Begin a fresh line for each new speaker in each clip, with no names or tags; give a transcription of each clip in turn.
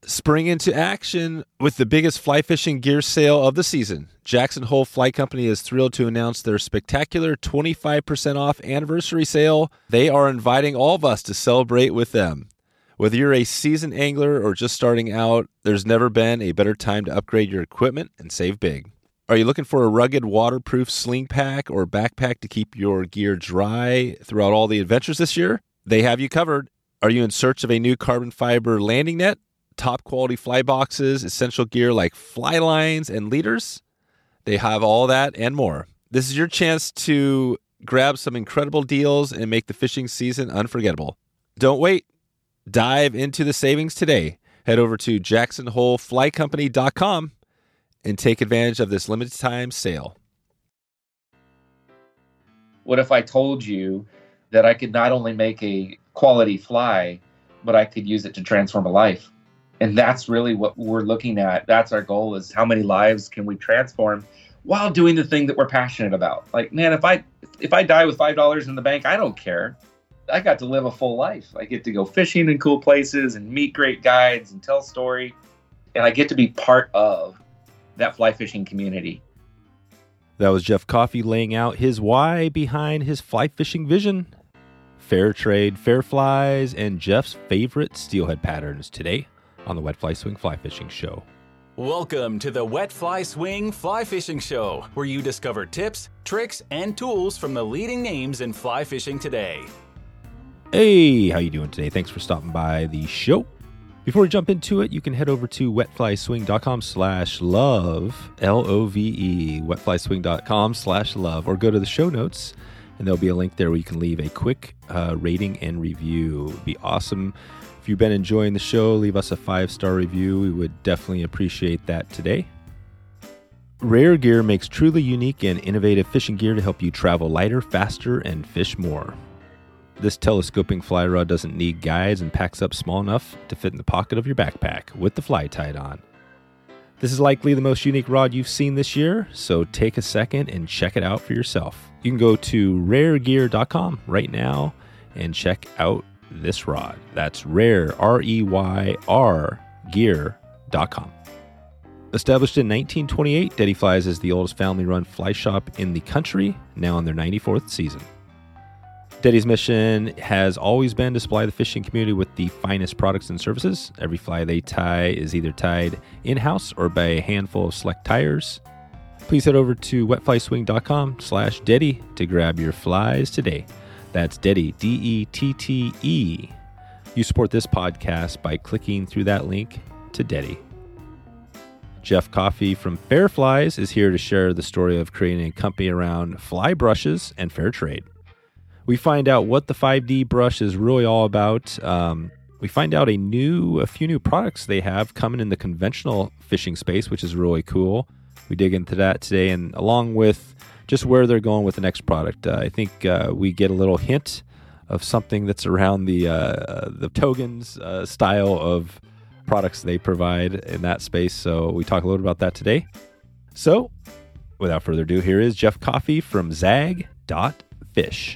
Spring into action with the biggest fly fishing gear sale of the season. Jackson Hole Fly Company is thrilled to announce their spectacular 25% off anniversary sale. They are inviting all of us to celebrate with them. Whether you're a seasoned angler or just starting out, there's never been a better time to upgrade your equipment and save big. Are you looking for a rugged, waterproof sling pack or backpack to keep your gear dry throughout all the adventures this year? They have you covered. Are you in search of a new carbon fiber landing net, top quality fly boxes, essential gear like fly lines and leaders? They have all that and more. This is your chance to grab some incredible deals and make the fishing season unforgettable. Don't wait. Dive into the savings today. Head over to jacksonholeflycompany.com and take advantage of this limited time sale.
What if I told you that I could not only make a quality fly, but I could use it to transform a life? And that's really what we're looking at. That's our goal, is how many lives can we transform while doing the thing that we're passionate about? Like, man, if I die with $5 in the bank, I don't care. I got to live a full life. I get to go fishing in cool places and meet great guides and tell story. And I get to be part of that fly fishing community.
That was Jeff Coffey laying out his why behind his fly fishing vision. Fair trade, fair flies, and Jeff's favorite steelhead patterns today on the Wet Fly Swing Fly Fishing Show.
Welcome to the Wet Fly Swing Fly Fishing Show, where you discover tips, tricks, and tools from the leading names in fly fishing today.
Hey, how you doing today? Thanks for stopping by the show. Before we jump into it, you can head over to wetflyswing.com/love, L-O-V-E, wetflyswing.com/love, or go to the show notes, and there'll be a link there where you can leave a quick rating and review. It'd be awesome. If you've been enjoying the show, leave us a 5-star review. We would definitely appreciate that today. Rare Gear makes truly unique and innovative fishing gear to help you travel lighter, faster, and fish more. This telescoping fly rod doesn't need guides and packs up small enough to fit in the pocket of your backpack with the fly tied on. This is likely the most unique rod you've seen this year, so take a second and check it out for yourself. You can go to raregear.com right now and check out this rod. That's rare, R-E-Y-R, gear.com. Established in 1928, Deddy Flies is the oldest family-run fly shop in the country, now in their 94th season. Deddy's mission has always been to supply the fishing community with the finest products and services. Every fly they tie is either tied in-house or by a handful of select tires. Please head over to wetflyswing.com/Deddy to grab your flies today. That's Deddy, D-E-T-T-E. You support this podcast by clicking through that link to Deddy. Jeff Coffey from Fair Flies is here to share the story of creating a company around fly brushes and fair trade. We find out what the 5D brush is really all about. We find out a few new products they have coming in the conventional fishing space, which is really cool. We dig into that today, and along with just where they're going with the next product. I think we get a little hint of something that's around the Togans style of products they provide in that space. So we talk a little about that today. So without further ado, here is Jeff Coffey from Zag.Fish.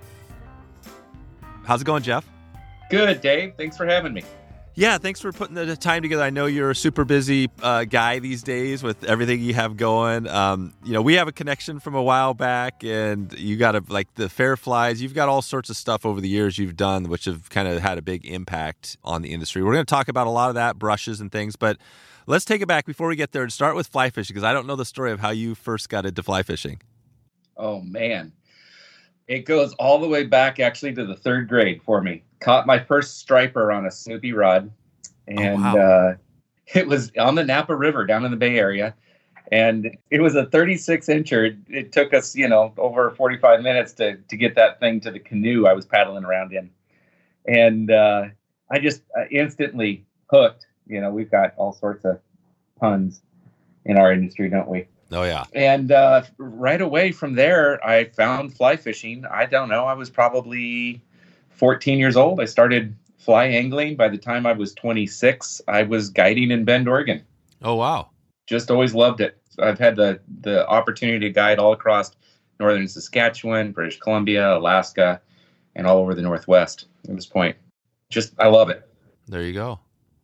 How's it going, Jeff?
Good, Dave. Thanks for having me.
Yeah, thanks for putting the time together. I know you're a super busy guy these days with everything you have going. We have a connection from a while back, and you got like the Fair Flies. You've got all sorts of stuff over the years you've done, which have kind of had a big impact on the industry. We're going to talk about a lot of that, brushes and things, but let's take it back before we get there and start with fly fishing, because I don't know the story of how you first got into fly fishing.
Oh, man. It goes all the way back, actually, to the 3rd grade for me. Caught my first striper on a Snoopy rod, and it was on the Napa River down in the Bay Area, and it was a 36-incher. It took us, over 45 minutes to get that thing to the canoe I was paddling around in, and I just instantly hooked. We've got all sorts of puns in our industry, don't we?
Oh, yeah.
And right away from there, I found fly fishing. I don't know. I was probably 14 years old. I started fly angling. By the time I was 26, I was guiding in Bend, Oregon.
Oh, wow.
Just always loved it. I've had the opportunity to guide all across northern Saskatchewan, British Columbia, Alaska, and all over the Northwest at this point. I love it.
There you go.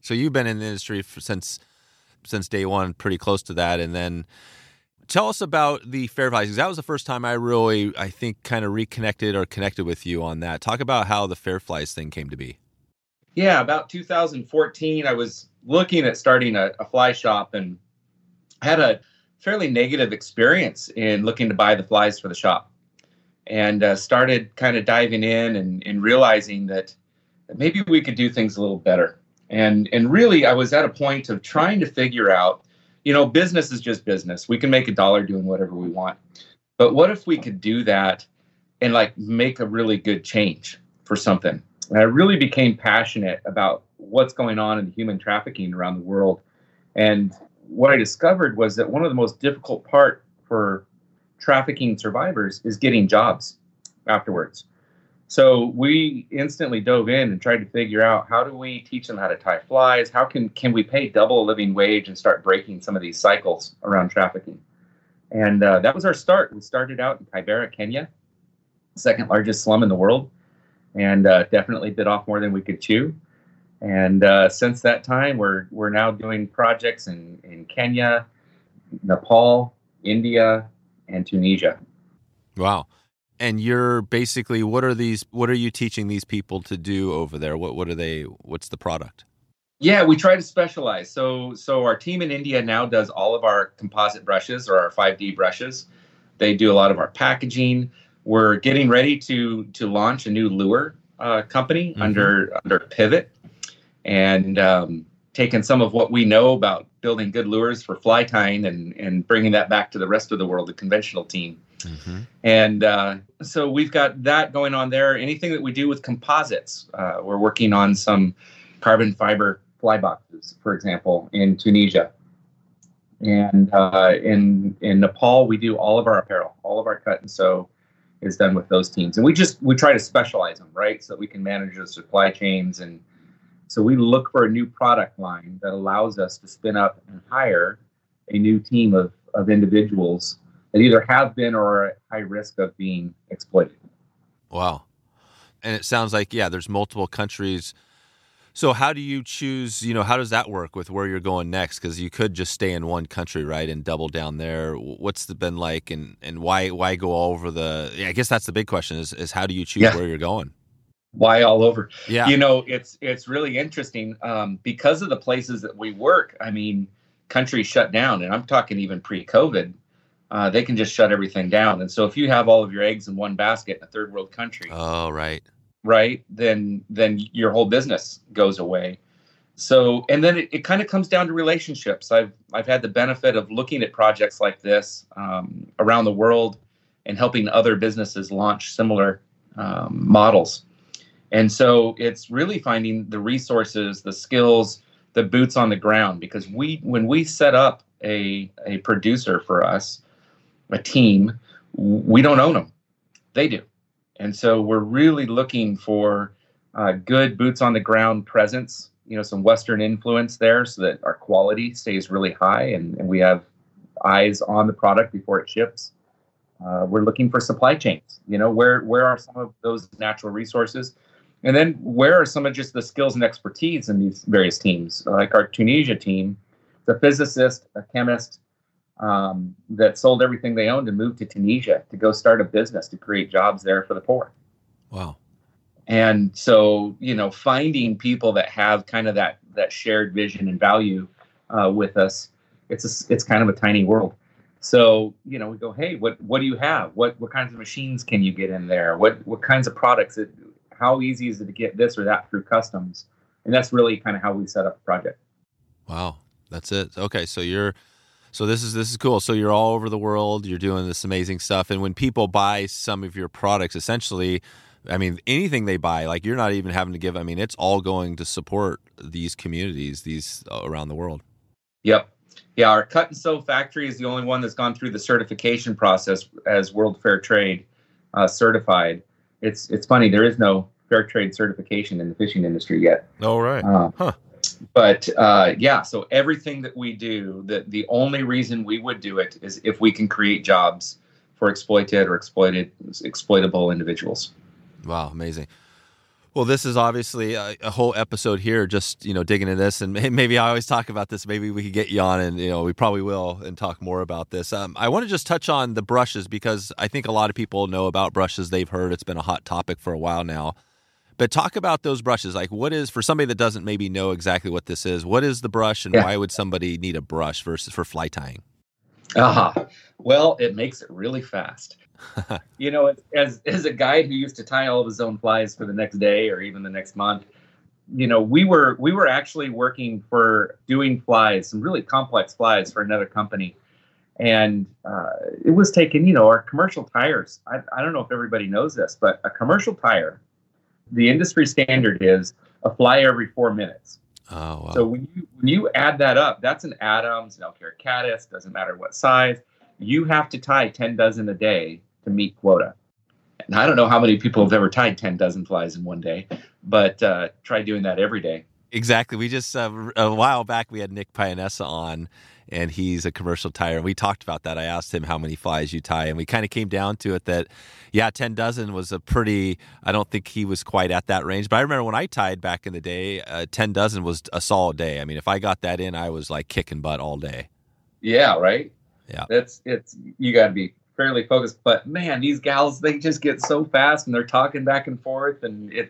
So you've been in the industry since day one, pretty close to that. And then tell us about the Fairflies, because that was the first time I think, kind of reconnected or connected with you on that. Talk about how the Fairflies thing came to be.
Yeah, about 2014, I was looking at starting a fly shop and had a fairly negative experience in looking to buy the flies for the shop. And started kind of diving in and realizing that maybe we could do things a little better. And really, I was at a point of trying to figure out, business is just business. We can make $1 doing whatever we want. But what if we could do that and make a really good change for something? And I really became passionate about what's going on in human trafficking around the world. And what I discovered was that one of the most difficult part for trafficking survivors is getting jobs afterwards. So we instantly dove in and tried to figure out, how do we teach them how to tie flies? How can we pay double a living wage and start breaking some of these cycles around trafficking? And that was our start. We started out in Kibera, Kenya, second largest slum in the world, and definitely bit off more than we could chew. And since that time, we're now doing projects in Kenya, Nepal, India, and Tunisia.
Wow. And you're basically, what are you teaching these people to do over there? What's the product?
Yeah, we try to specialize. So our team in India now does all of our composite brushes, or our 5D brushes. They do a lot of our packaging. We're getting ready to launch a new lure company under Pivot, and taking some of what we know about building good lures for fly tying and bringing that back to the rest of the world, the conventional team. Mm-hmm. And so we've got that going on there. Anything that we do with composites, we're working on some carbon fiber fly boxes, for example, in Tunisia. And in Nepal, we do all of our apparel, all of our cut and sew is done with those teams. And we try to specialize them, right? So that we can manage the supply chains. And so we look for a new product line that allows us to spin up and hire a new team of individuals that either have been or are at high risk of being exploited.
Wow. And it sounds like, there's multiple countries. So how do you choose, how does that work with where you're going next? Because you could just stay in one country, right, and double down there. What's it been like, and why go all over I guess that's the big question is how do you choose where you're going?
Why all over?
Yeah.
It's really interesting because of the places that we work. I mean, countries shut down, and I'm talking even pre-COVID. They can just shut everything down. And so if you have all of your eggs in one basket in a third world country, then your whole business goes away. So, and then it kind of comes down to relationships. I've had the benefit of looking at projects like this around the world and helping other businesses launch similar models. And so it's really finding the resources, the skills, the boots on the ground, because when we set up a producer for us, a team, we don't own them. They do. And so we're really looking for good boots on the ground presence, some Western influence there so that our quality stays really high and we have eyes on the product before it ships. We're looking for supply chains, where are some of those natural resources? And then where are some of just the skills and expertise in these various teams? Like our Tunisia team, the physicist, a chemist, that sold everything they owned and moved to Tunisia to go start a business to create jobs there for the poor.
Wow.
And so, finding people that have kind of that shared vision and value with us, it's kind of a tiny world. So, we go, hey, what do you have? What kinds of machines can you get in there? What kinds of products? How easy is it to get this or that through customs? And that's really kind of how we set up the project.
Wow. That's it. Okay. So this is cool. So you're all over the world. You're doing this amazing stuff. And when people buy some of your products, essentially, anything they buy, you're not even having to give. It's all going to support these communities, these around the world.
Yep. Yeah. Our cut and sew factory is the only one that's gone through the certification process as World Fair Trade certified. It's funny. There is no fair trade certification in the fishing industry yet.
Oh, right.
But so everything that we do, the only reason we would do it is if we can create jobs for exploited or exploitable individuals.
Wow, amazing. Well, this is obviously a whole episode here, just, digging into this. And maybe I always talk about this. Maybe we could get you on and, we probably will, and talk more about this. I want to just touch on the brushes because I think a lot of people know about brushes. They've heard it's been a hot topic for a while now. But talk about those brushes. Like, what is, for somebody that doesn't maybe know exactly what this is, what is the brush and why would somebody need a brush versus for fly tying?
Well, it makes it really fast. As a guy who used to tie all of his own flies for the next day or even the next month, we were actually working for doing flies, some really complex flies for another company. And it was taking, our commercial tires. I don't know if everybody knows this, but a commercial tire, the industry standard is a fly every 4 minutes.
Oh, wow.
So when you add that up, that's an Adams, an Elkira Caddis, doesn't matter what size. You have to tie 10 dozen a day to meet quota. And I don't know how many people have ever tied 10 dozen flies in one day, but try doing that every day.
Exactly. We just, a while back, we had Nick Pianessa on, and he's a commercial tyer. And we talked about that. I asked him how many flies you tie, and we kind of came down to it that, 10 dozen was a pretty, I don't think he was quite at that range. But I remember when I tied back in the day, 10 dozen was a solid day. I mean, if I got that in, I was like kicking butt all day.
Yeah, right?
Yeah.
You got to be fairly focused. But man, these gals, they just get so fast and they're talking back and forth, and it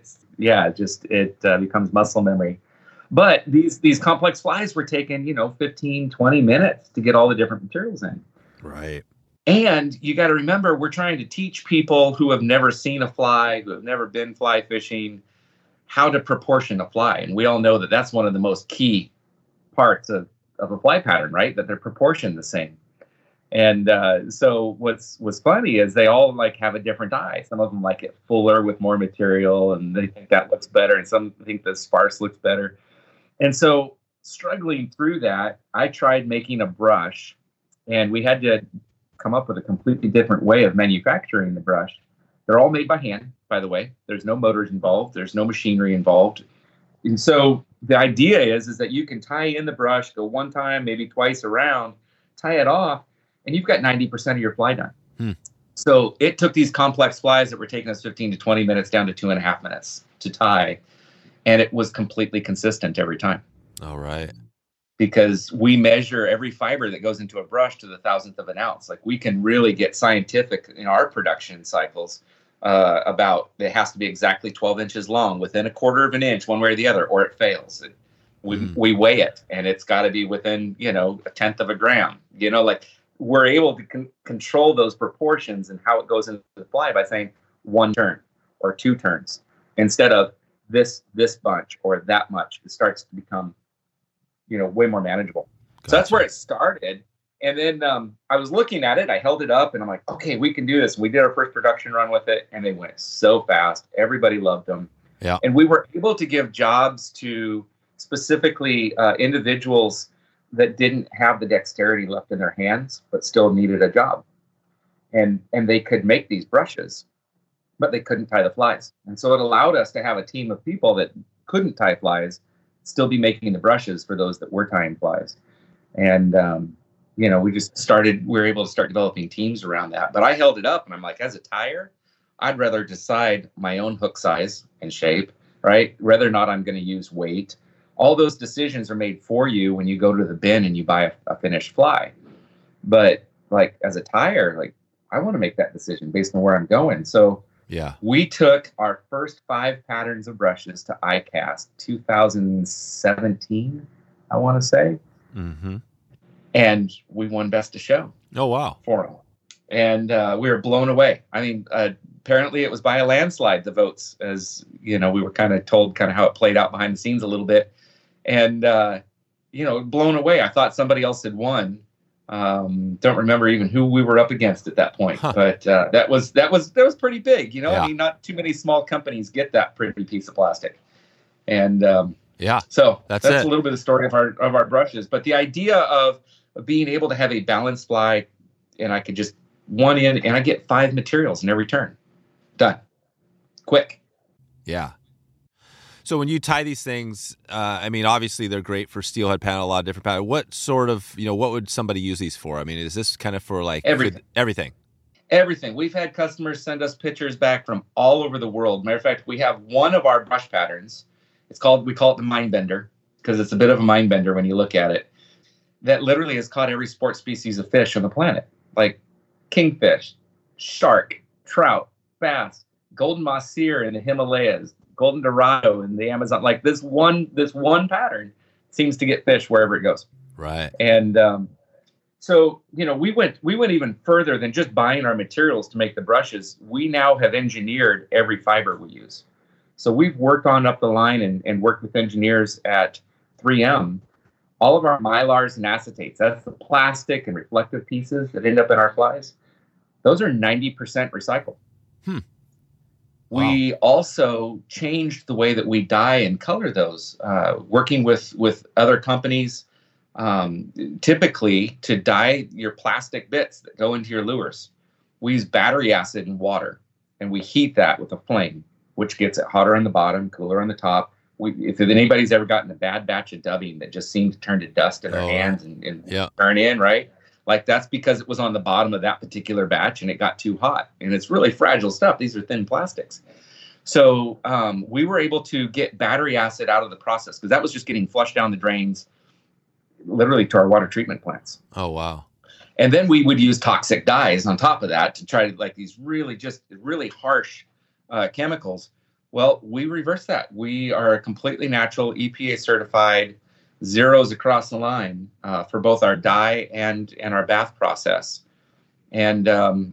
becomes muscle memory. But these complex flies were taking, 15, 20 minutes to get all the different materials in.
Right.
And you got to remember, we're trying to teach people who have never seen a fly, who have never been fly fishing, how to proportion a fly. And we all know that that's one of the most key parts of a fly pattern, right? That they're proportioned the same. And so what's funny is they all have a different eye. Some of them like it fuller with more material, and they think that looks better. And some think the sparse looks better. And so struggling through that, I tried making a brush, and we had to come up with a completely different way of manufacturing the brush. They're all made by hand, by the way. There's no motors involved. There's no machinery involved. And so the idea is that you can tie in the brush, go one time, maybe twice around, tie it off, and you've got 90% of your fly done. So it took these complex flies that were taking us 15 to 20 minutes down to 2.5 minutes to tie. And it was completely consistent every time.
All right.
Because we measure every fiber that goes into a brush to the thousandth of an ounce. Like, we can really get scientific in our production cycles about it has to be exactly 12 inches long, within 1/4 of an inch, one way or the other, or it fails. We weigh it, and it's got to be within, 1/10 of a gram. We're able to control those proportions and how it goes into the fly by saying 1 turn or 2 turns instead of this bunch or that much. It starts to become, way more manageable. Gotcha. So that's where it started. And then I was looking at it, I held it up, and I'm like, okay, we can do this. We did our first production run with it, and they went so fast. Everybody loved them.
Yeah.
And we were able to give jobs to specifically individuals that didn't have the dexterity left in their hands, but still needed a job. And they could make these brushes, but they couldn't tie the flies. And so it allowed us to have a team of people that couldn't tie flies still be making the brushes for those that were tying flies. And, we were able to start developing teams around that. But I held it up, and I'm like, as a tyer, I'd rather decide my own hook size and shape, right? Whether or not I'm going to use weight. All those decisions are made for you when you go to the bin and you buy a finished fly. But as a tyer, I want to make that decision based on where I'm going. So we took our first 5 patterns of brushes to ICAST 2017, I want to say.
Mm-hmm.
And we won Best of Show.
Oh, wow.
For them. And we were blown away. I mean, apparently it was by a landslide, the votes, as, we were kind of told how it played out behind the scenes a little bit. And, blown away. I thought somebody else had won. Don't remember even who we were up against at that point, but that was pretty big. I mean, not too many small companies get that pretty piece of plastic. And so that's a little bit of the story of our brushes. But the idea of being able to have a balanced fly, and I could just one in, and I get 5 materials in every turn, done, quick.
Yeah. So when you tie these things, I mean, obviously they're great for steelhead pattern, a lot of different patterns. What sort of, what would somebody use these for? I mean, is this kind of for
everything?
Everything.
Everything. We've had customers send us pictures back from all over the world. Matter of fact, we have one of our brush patterns. We call it the mind bender, because it's a bit of a mind bender when you look at it, that literally has caught every sport species of fish on the planet, like kingfish, shark, trout, bass, golden mahseer in the Himalayas, golden dorado in the Amazon. Like this one pattern seems to get fish wherever it goes.
Right.
And so, we went even further than just buying our materials to make the brushes. We now have engineered every fiber we use. So we've worked on up the line and worked with engineers at 3M. All of our mylars and acetates, that's the plastic and reflective pieces that end up in our flies, those are 90% recycled.
Wow.
We also changed the way that we dye and color those, working with other companies. Typically, to dye your plastic bits that go into your lures, we use battery acid and water, and we heat that with a flame, which gets it hotter on the bottom, cooler on the top. If anybody's ever gotten a bad batch of dubbing that just seemed to turn to dust in their hands and turn in, right? Like that's because it was on the bottom of that particular batch and it got too hot. And it's really fragile stuff. These are thin plastics. So we were able to get battery acid out of the process, because that was just getting flushed down the drains literally to our water treatment plants.
Oh, wow.
And then we would use toxic dyes on top of that to try to, like, these really harsh chemicals. Well, we reverse that. We are a completely natural, EPA certified, zeros across the line for both our dye and our bath process. And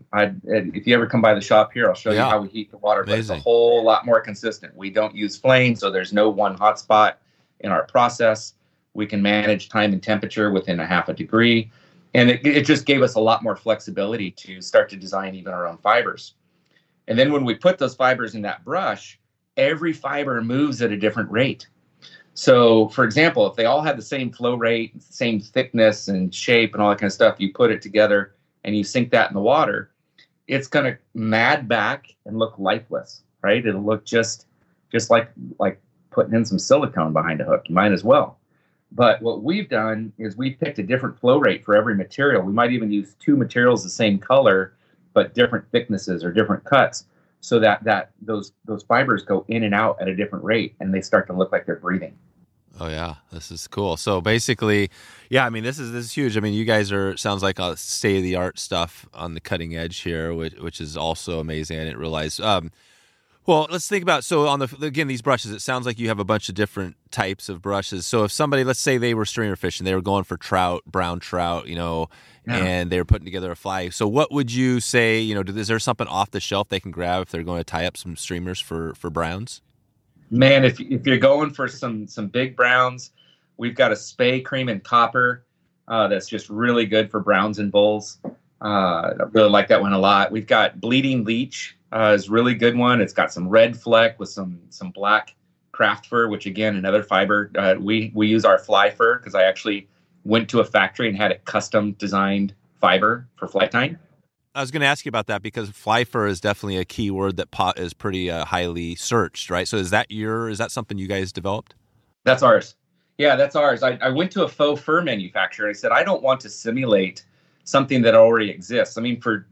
if you ever come by the shop here, I'll show you how we heat the water. But it's a whole lot more consistent. We don't use flame, so there's no one hot spot in our process. We can manage time and temperature within a half a degree. And it just gave us a lot more flexibility to start to design even our own fibers. And then when we put those fibers in that brush, every fiber moves at a different rate. So, for example, if they all had the same flow rate, same thickness and shape and all that kind of stuff, you put it together and you sink that in the water, it's going to mad back and look lifeless, right? It'll look just like putting in some silicone behind a hook. You might as well. But what we've done is we've picked a different flow rate for every material. We might even use two materials the same color, but different thicknesses or different cuts, so that those fibers go in and out at a different rate, and they start to look like they're breathing.
Oh yeah, this is cool. So basically, yeah, I mean, this is huge. I mean, you guys sounds like a state of the art stuff on the cutting edge here, which is also amazing. I didn't realize. Well, let's think about, so again, these brushes, it sounds like you have a bunch of different types of brushes. So if somebody, let's say they were streamer fishing, they were going for trout, brown trout, and they were putting together a fly. So what would you say, is there something off the shelf they can grab if they're going to tie up some streamers for browns?
Man, if you're going for some big browns, we've got a Spey Cream and Copper that's just really good for browns and bulls. I really like that one a lot. We've got Bleeding Leech. Is a really good one. It's got some red fleck with some black craft fur, which again, another fiber. We use our fly fur because I actually went to a factory and had it custom designed fiber for fly tying.
I was going to ask you about that because fly fur is definitely a key word that is pretty highly searched, right? So is that something you guys developed?
That's ours. Yeah, that's ours. I went to a faux fur manufacturer and I said, I don't want to simulate something that already exists. I mean, for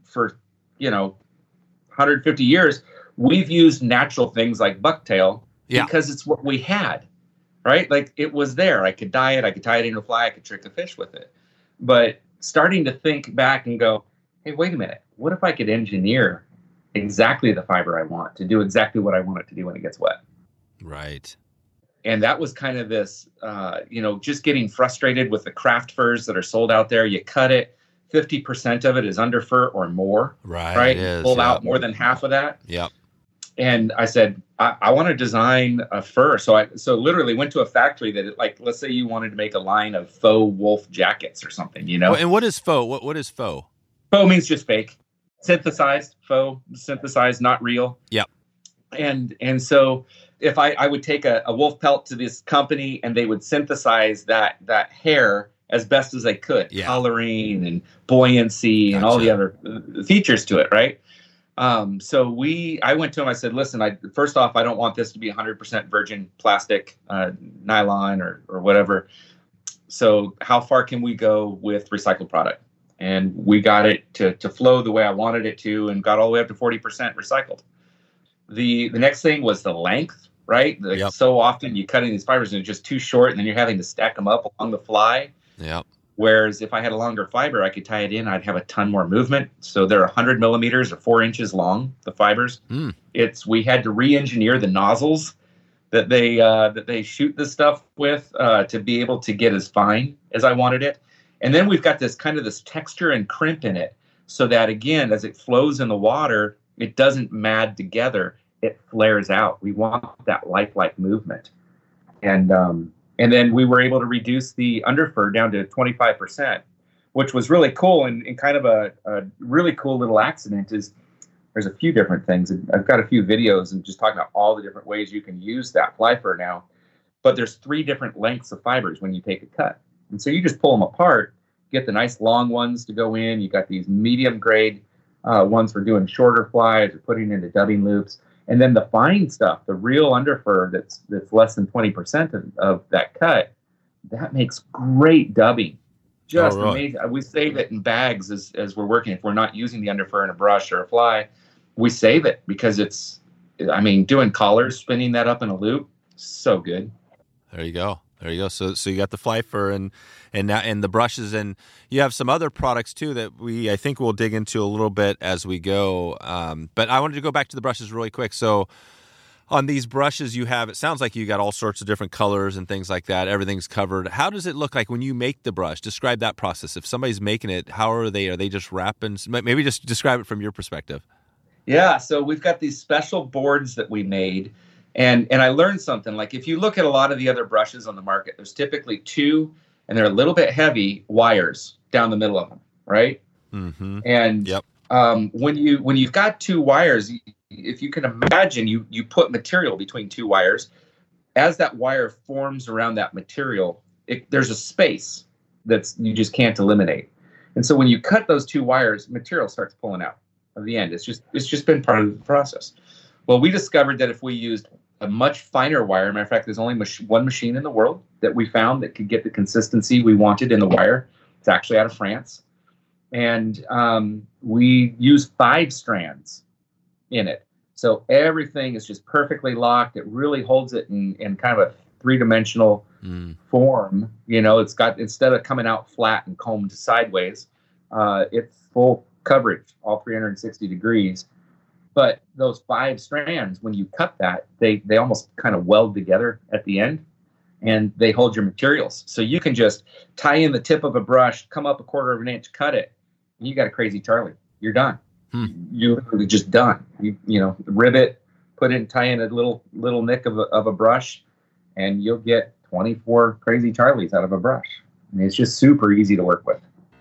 150 years, we've used natural things like bucktail because it's what we had, right? Like it was there. I could dye it. I could tie it into a fly. I could trick a fish with it. But starting to think back and go, hey, wait a minute. What if I could engineer exactly the fiber I want to do exactly what I want it to do when it gets wet?
Right.
And that was kind of this, just getting frustrated with the craft furs that are sold out there. You cut it. 50% of it is under fur or more, right? Pull out more than half of that.
Yep.
And I said, I want to design a fur. So literally went to a factory that, let's say you wanted to make a line of faux wolf jackets or something, Well,
and what is faux? What is faux?
Faux means just fake, synthesized. Faux, synthesized, not real.
Yep.
And so if I would take a wolf pelt to this company and they would synthesize that hair as best as they could, coloring and buoyancy and all the other features to it, right? So I went to him, I said, listen, first off, I don't want this to be 100% virgin plastic, nylon or whatever. So how far can we go with recycled product? and we got it to flow the way I wanted it to, and got all the way up to 40% recycled. The next thing was the length, right? So often you cut in these fibers and it's just too short, and then you're having to stack them up along the fly.
Yep.
Whereas if I had a longer fiber, I could tie it in. I'd have a ton more movement. So they're 100 millimeters or 4 inches long, the fibers. We had to re-engineer the nozzles that they shoot this stuff with to be able to get as fine as I wanted it. And then we've got this texture and crimp in it, so that again, as it flows in the water, it doesn't mad together. It flares out. We want that lifelike movement. And then we were able to reduce the underfur down to 25%, which was really cool. And kind of a really cool little accident is there's a few different things. I've got a few videos and just talking about all the different ways you can use that fly fur now. But there's 3 different lengths of fibers when you take a cut. And so you just pull them apart, get the nice long ones to go in. You got these medium grade ones for doing shorter flies or putting into dubbing loops. And then the fine stuff, the real underfur that's less than 20% of that cut, that makes great dubbing. Just amazing. We save it in bags as we're working. If we're not using the underfur in a brush or a fly, we save it because doing collars, spinning that up in a loop, so good.
There you go. So you got the fly fur and the brushes, and you have some other products too that I think we'll dig into a little bit as we go. But I wanted to go back to the brushes really quick. So on these brushes it sounds like you got all sorts of different colors and things like that. Everything's covered. How does it look like when you make the brush? Describe that process. If somebody's making it, how are they? Are they just wrapping? Maybe just describe it from your perspective.
Yeah. So we've got these special boards that we made. And I learned something, like if you look at a lot of the other brushes on the market, there's typically 2, and they're a little bit heavy, wires down the middle of them, right?
Mm-hmm.
And when you've got 2 wires, if you can imagine, you put material between 2 wires. As that wire forms around that material, there's a space you just can't eliminate. And so when you cut those 2 wires, material starts pulling out of the end. It's just been part of the process. Well, we discovered that if we used a much finer wire, matter of fact, there's only one machine in the world that we found that could get the consistency we wanted in the wire. It's actually out of France. And we use 5 strands in it. So everything is just perfectly locked. It really holds it in kind of a 3-dimensional form. It's got, instead of coming out flat and combed sideways, it's full coverage, all 360 degrees. But those 5 strands, when you cut that, they almost kind of weld together at the end, and they hold your materials. So you can just tie in the tip of a brush, come up a 1/4 of an inch, cut it, and you got a Crazy Charlie. You're done. You're literally just done. You rivet, put in, tie in a little nick of a brush, and you'll get 24 Crazy Charlies out of a brush. It's just super easy to work with.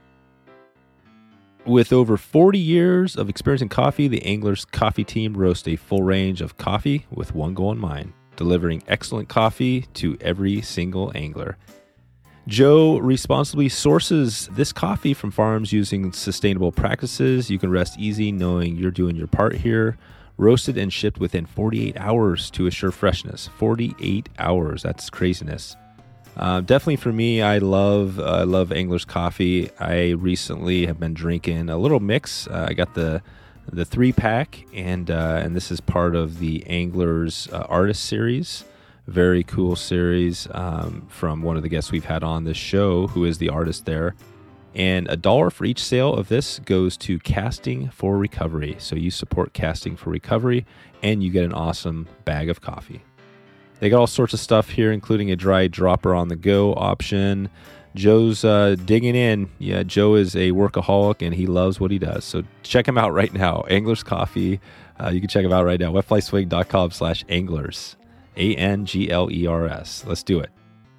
With over 40 years of experience in coffee, the Anglers Coffee team roasts a full range of coffee with one goal in mind: delivering excellent coffee to every single angler. Joe responsibly sources this coffee from farms using sustainable practices. You can rest easy knowing you're doing your part here. Roasted and shipped within 48 hours to assure freshness. 48 hours. That's craziness. Definitely for me, I love Anglers Coffee. I recently have been drinking a little mix. I got the 3-pack, and this is part of the Anglers Artist Series. Very cool series from one of the guests we've had on this show, who is the artist there. And $1 for each sale of this goes to Casting for Recovery. So you support Casting for Recovery, and you get an awesome bag of coffee. They got all sorts of stuff here, including a dry dropper on the go option. Joe's digging in. Yeah, Joe is a workaholic, and he loves what he does. So check him out right now. Anglers Coffee. You can check him out right now. wetflyswing.com/anglers. ANGLERS. Let's do it.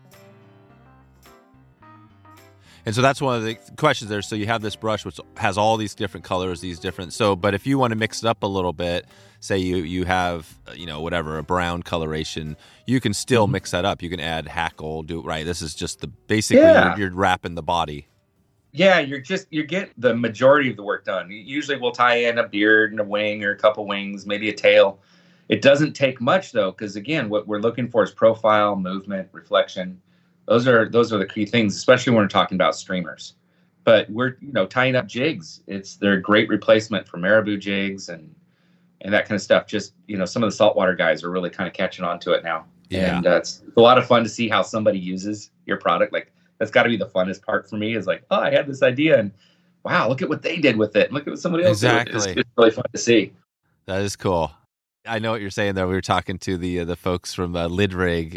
And so that's one of the questions there. So you have this brush which has all these different colors, but if you want to mix it up a little bit, say you have, whatever, a brown coloration, you can still mix that up. You can add hackle, right. This is just you're wrapping the body.
Yeah, you get the majority of the work done. Usually we'll tie in a beard and a wing or a couple wings, maybe a tail. It doesn't take much though, because again, what we're looking for is profile, movement, reflection. Those are the key things, especially when we're talking about streamers. but we're, tying up jigs. They're a great replacement for marabou jigs and that kind of stuff. Just, some of the saltwater guys are really kind of catching on to it now.
Yeah.
And it's a lot of fun to see how somebody uses your product. Like, that's got to be the funnest part for me, is like, oh, I had this idea and wow, look at what they did with it. Look at what somebody else did with it. It's really fun to see.
That is cool. I know what you're saying there. We were talking to the folks from Lidrig,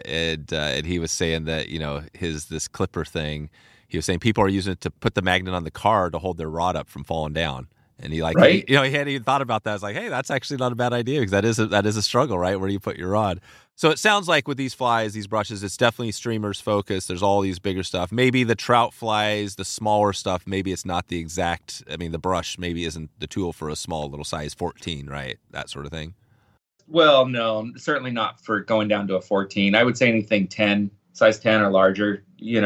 and he was saying that, this clipper thing, he was saying people are using it to put the magnet on the car to hold their rod up from falling down. And he
right?
he hadn't even thought about that. I was like, hey, that's actually not a bad idea, because that is a struggle, right? Where do you put your rod? So it sounds like with these flies, these brushes, it's definitely streamers focused. There's all these bigger stuff. Maybe the trout flies, the smaller stuff, maybe it's not the exact, the brush maybe isn't the tool for a small little size 14, right? That sort of thing.
Well, no, certainly not for going down to a 14. I would say anything 10, size 10 or larger.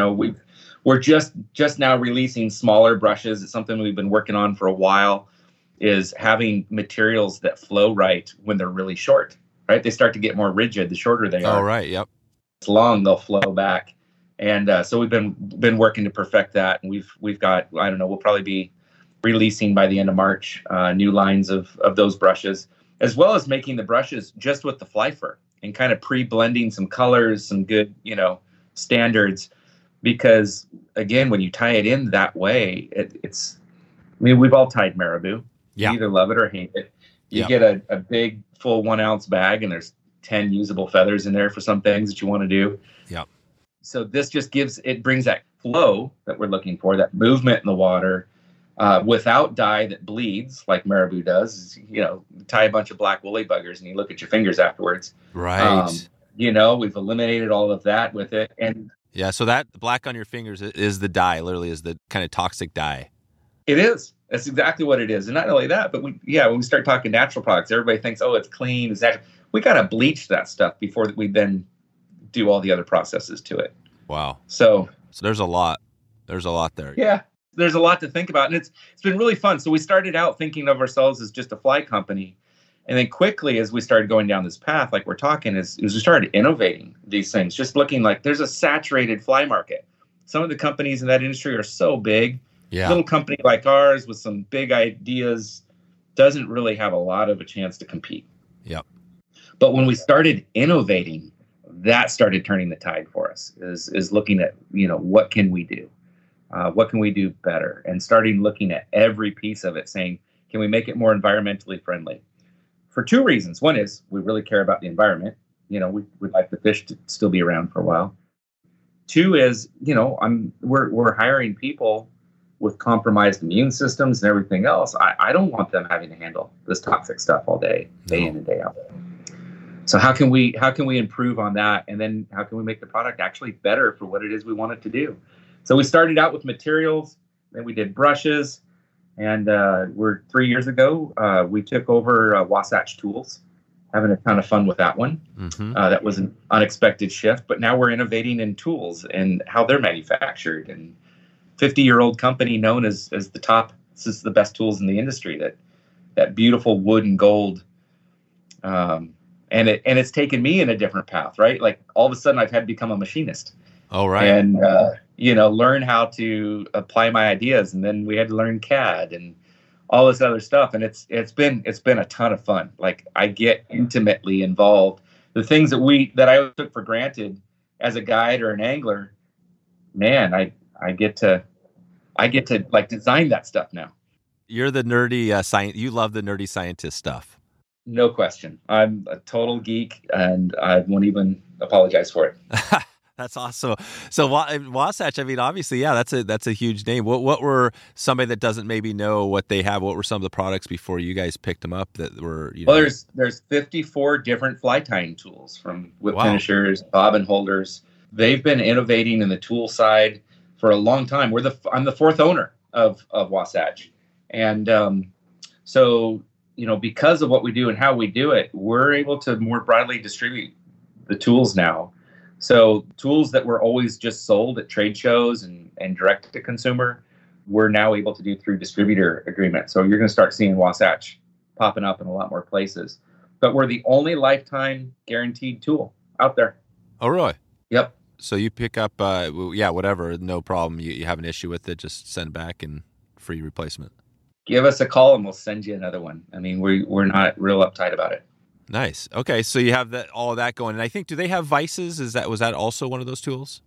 We're just now releasing smaller brushes. It's something we've been working on for a while, is having materials that flow right when they're really short, right? They start to get more rigid the shorter they are.
Oh, right. Yep.
It's long, they'll flow back. And so we've been working to perfect that. And we've got, I don't know, we'll probably be releasing by the end of March, new lines of those brushes, as well as making the brushes just with the fly fur and kind of pre-blending some colors, some good, standards. Because again, when you tie it in that way, we've all tied marabou.
Yeah.
You either love it or hate it. You get a big full 1 ounce bag, and there's 10 usable feathers in there for some things that you want to do.
Yeah.
So this just brings that flow that we're looking for, that movement in the water, without dye that bleeds like marabou does. Tie a bunch of black woolly buggers and you look at your fingers afterwards.
Right.
We've eliminated all of that with it. And
yeah, so that black on your fingers is the dye, literally is the kind of toxic dye.
It is. That's exactly what it is. And not only that, but when we start talking natural products, everybody thinks, oh, it's clean, it's natural. We got to bleach that stuff before we then do all the other processes to it.
Wow.
So
there's a lot. There's a lot there.
Yeah. There's a lot to think about. And it's been really fun. So we started out thinking of ourselves as just a fly company. And then quickly, as we started going down this path, like we're talking, is we started innovating these things, just looking like there's a saturated fly market. Some of the companies in that industry are so big.
Yeah.
A little company like ours with some big ideas doesn't really have a lot of a chance to compete.
Yep.
But when we started innovating, that started turning the tide for us, is looking at, what can we do? What can we do better? And starting looking at every piece of it, saying, can we make it more environmentally friendly? For two reasons. One is we really care about the environment. We'd like the fish to still be around for a while. Two is, we're hiring people with compromised immune systems and everything else. I don't want them having to handle this toxic stuff all day in and day out. So how can we improve on that? And then how can we make the product actually better for what it is we want it to do? So we started out with materials, then we did brushes, and 3 years ago, we took over Wasatch Tools, having a ton of fun with that one.
Mm-hmm.
That was an unexpected shift, but now we're innovating in tools and how they're manufactured. And 50-year-old company known as the top, this is the best tools in the industry, that beautiful wood and gold. And it's taken me in a different path, right? Like all of a sudden I've had to become a machinist.
Oh, right.
And, learn how to apply my ideas. And then we had to learn CAD and all this other stuff. And it's been a ton of fun. Like I get intimately involved. The things that I took for granted as a guide or an angler, man, I get to like design that stuff now.
You're the nerdy science. You love the nerdy scientist stuff.
No question. I'm a total geek, and I won't even apologize for it.
That's awesome. So Wasatch, obviously, yeah, that's a huge name. What were somebody that doesn't maybe know what they have? What were some of the products before you guys picked them up that were?
Well, there's 54 different fly tying tools, from whip finishers, bobbin holders. They've been innovating in the tool side for a long time. I'm the fourth owner of Wasatch, and so because of what we do and how we do it, we're able to more broadly distribute the tools now. So tools that were always just sold at trade shows and direct to consumer, we're now able to do through distributor agreement. So you're going to start seeing Wasatch popping up in a lot more places. But we're the only lifetime guaranteed tool out there.
Oh, really?
Yep.
So you pick up, whatever, no problem. You have an issue with it, just send back and free replacement.
Give us a call and we'll send you another one. I mean, we're not real uptight about it.
Nice. Okay, so you have all of that going. And I think, do they have vices? Was that also one of those tools?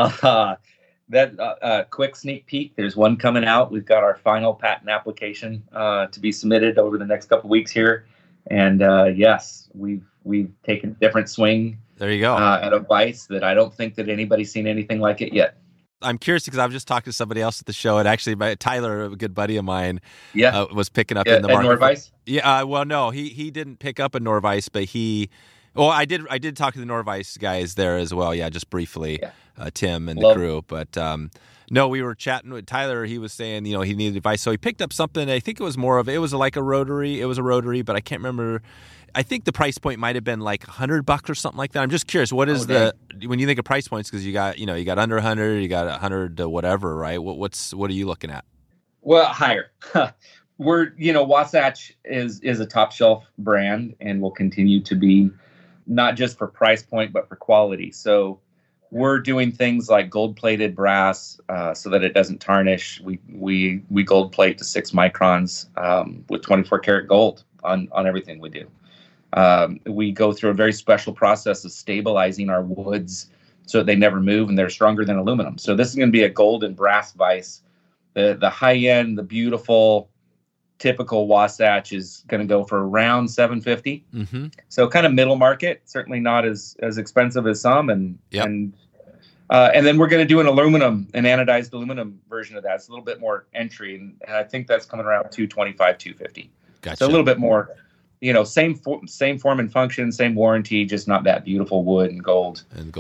That quick sneak peek. There's one coming out. We've got our final patent application to be submitted over the next couple of weeks here. And yes, we've taken a different swing.
There you go.
At a vice that I don't think that anybody's seen anything like it yet.
I'm curious because I've just talked to somebody else at the show, and actually, Tyler, a good buddy of mine, was picking up in the market.
Norvice?
Yeah. Well, no, he didn't pick up a Norvice, but I did talk to the Norvice guys there as well. Yeah, just briefly, Tim and the crew. But no, we were chatting with Tyler. He was saying, he needed advice, so he picked up something. I think it was like a rotary. It was a rotary, but I can't remember. I think the price point might have been like $100 or something like that. I'm just curious, what is when you think of price points, because you got under 100, you got 100 to whatever, right? What are you looking at?
Well, higher. We're, Wasatch is a top shelf brand and will continue to be, not just for price point, but for quality. So we're doing things like gold plated brass so that it doesn't tarnish. We gold plate to 6 microns with 24 karat gold on everything we do. We go through a very special process of stabilizing our woods so that they never move and they're stronger than aluminum. So this is going to be a gold and brass vise. The high end, the beautiful, typical Wasatch is going to go for around $750. Mm-hmm. So kind of middle market, certainly not as expensive as some. And then we're going to do an anodized aluminum version of that. It's a little bit more entry, and I think that's coming around $225, $250.
Gotcha.
So a little bit more. Same form and function, same warranty, just not that beautiful wood and gold.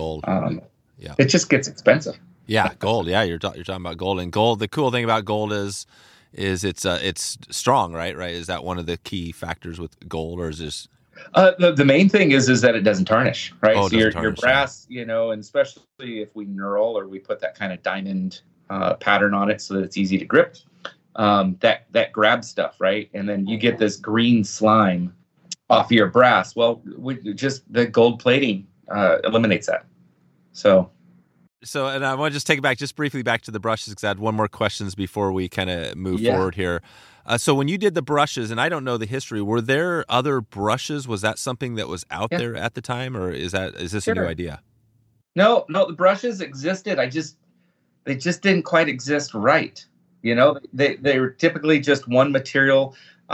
It just gets expensive.
Yeah, gold. Yeah, you're talking about gold, and gold. The cool thing about gold is it's strong, right? Right? Is that one of the key factors with gold, or is this?
The main thing is that it doesn't tarnish, right?
Oh,
so your brass, and especially if we knurl or we put that kind of diamond pattern on it so that it's easy to grip. That grabs stuff, right? And then you get this green slime off your brass. Well, just the gold plating eliminates that. So,
and I want to just take it back just briefly back to the brushes, because I had one more questions before we kind of move forward here. So when you did the brushes, and I don't know the history, were there other brushes? Was that something that was out there at the time, or is this a new idea?
No, the brushes existed. They just didn't quite exist right. They were typically just one material.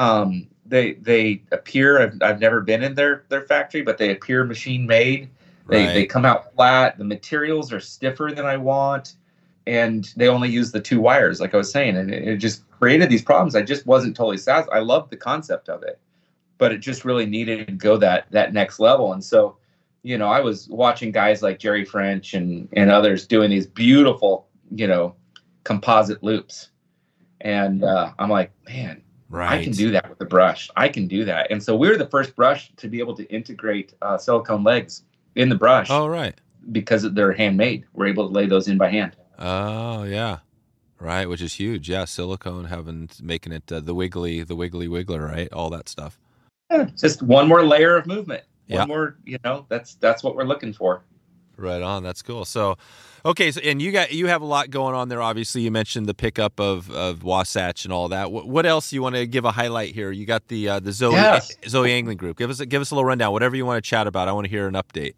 They appear, I've never been in their factory, but they appear machine made. They come out flat. The materials are stiffer than I want. And they only use the 2 wires, like I was saying. And it just created these problems. I just wasn't totally satisfied. I loved the concept of it, but it just really needed to go that next level. And so, I was watching guys like Jerry French and others doing these beautiful, composite loops. And I'm like, man, I can do that with the brush. I can do that. And so we were the first brush to be able to integrate silicone legs in the brush.
Oh, right.
Because they're handmade. We're able to lay those in by hand.
Oh, yeah. Right, which is huge. Yeah, silicone making it the wiggly wiggler, right? All that stuff.
Yeah, just one more layer of movement. One more, that's what we're looking for.
Right on. That's cool. So, okay. So, and you have a lot going on there. Obviously, you mentioned the pickup of Wasatch and all that. What else you want to give a highlight here? You got the Zoe Angling Group. Give us a little rundown. Whatever you want to chat about. I want to hear an update.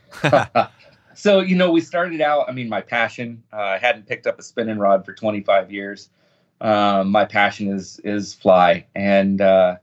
So, we started out. My passion. I hadn't picked up a spinning rod for 25 years. My passion is fly, and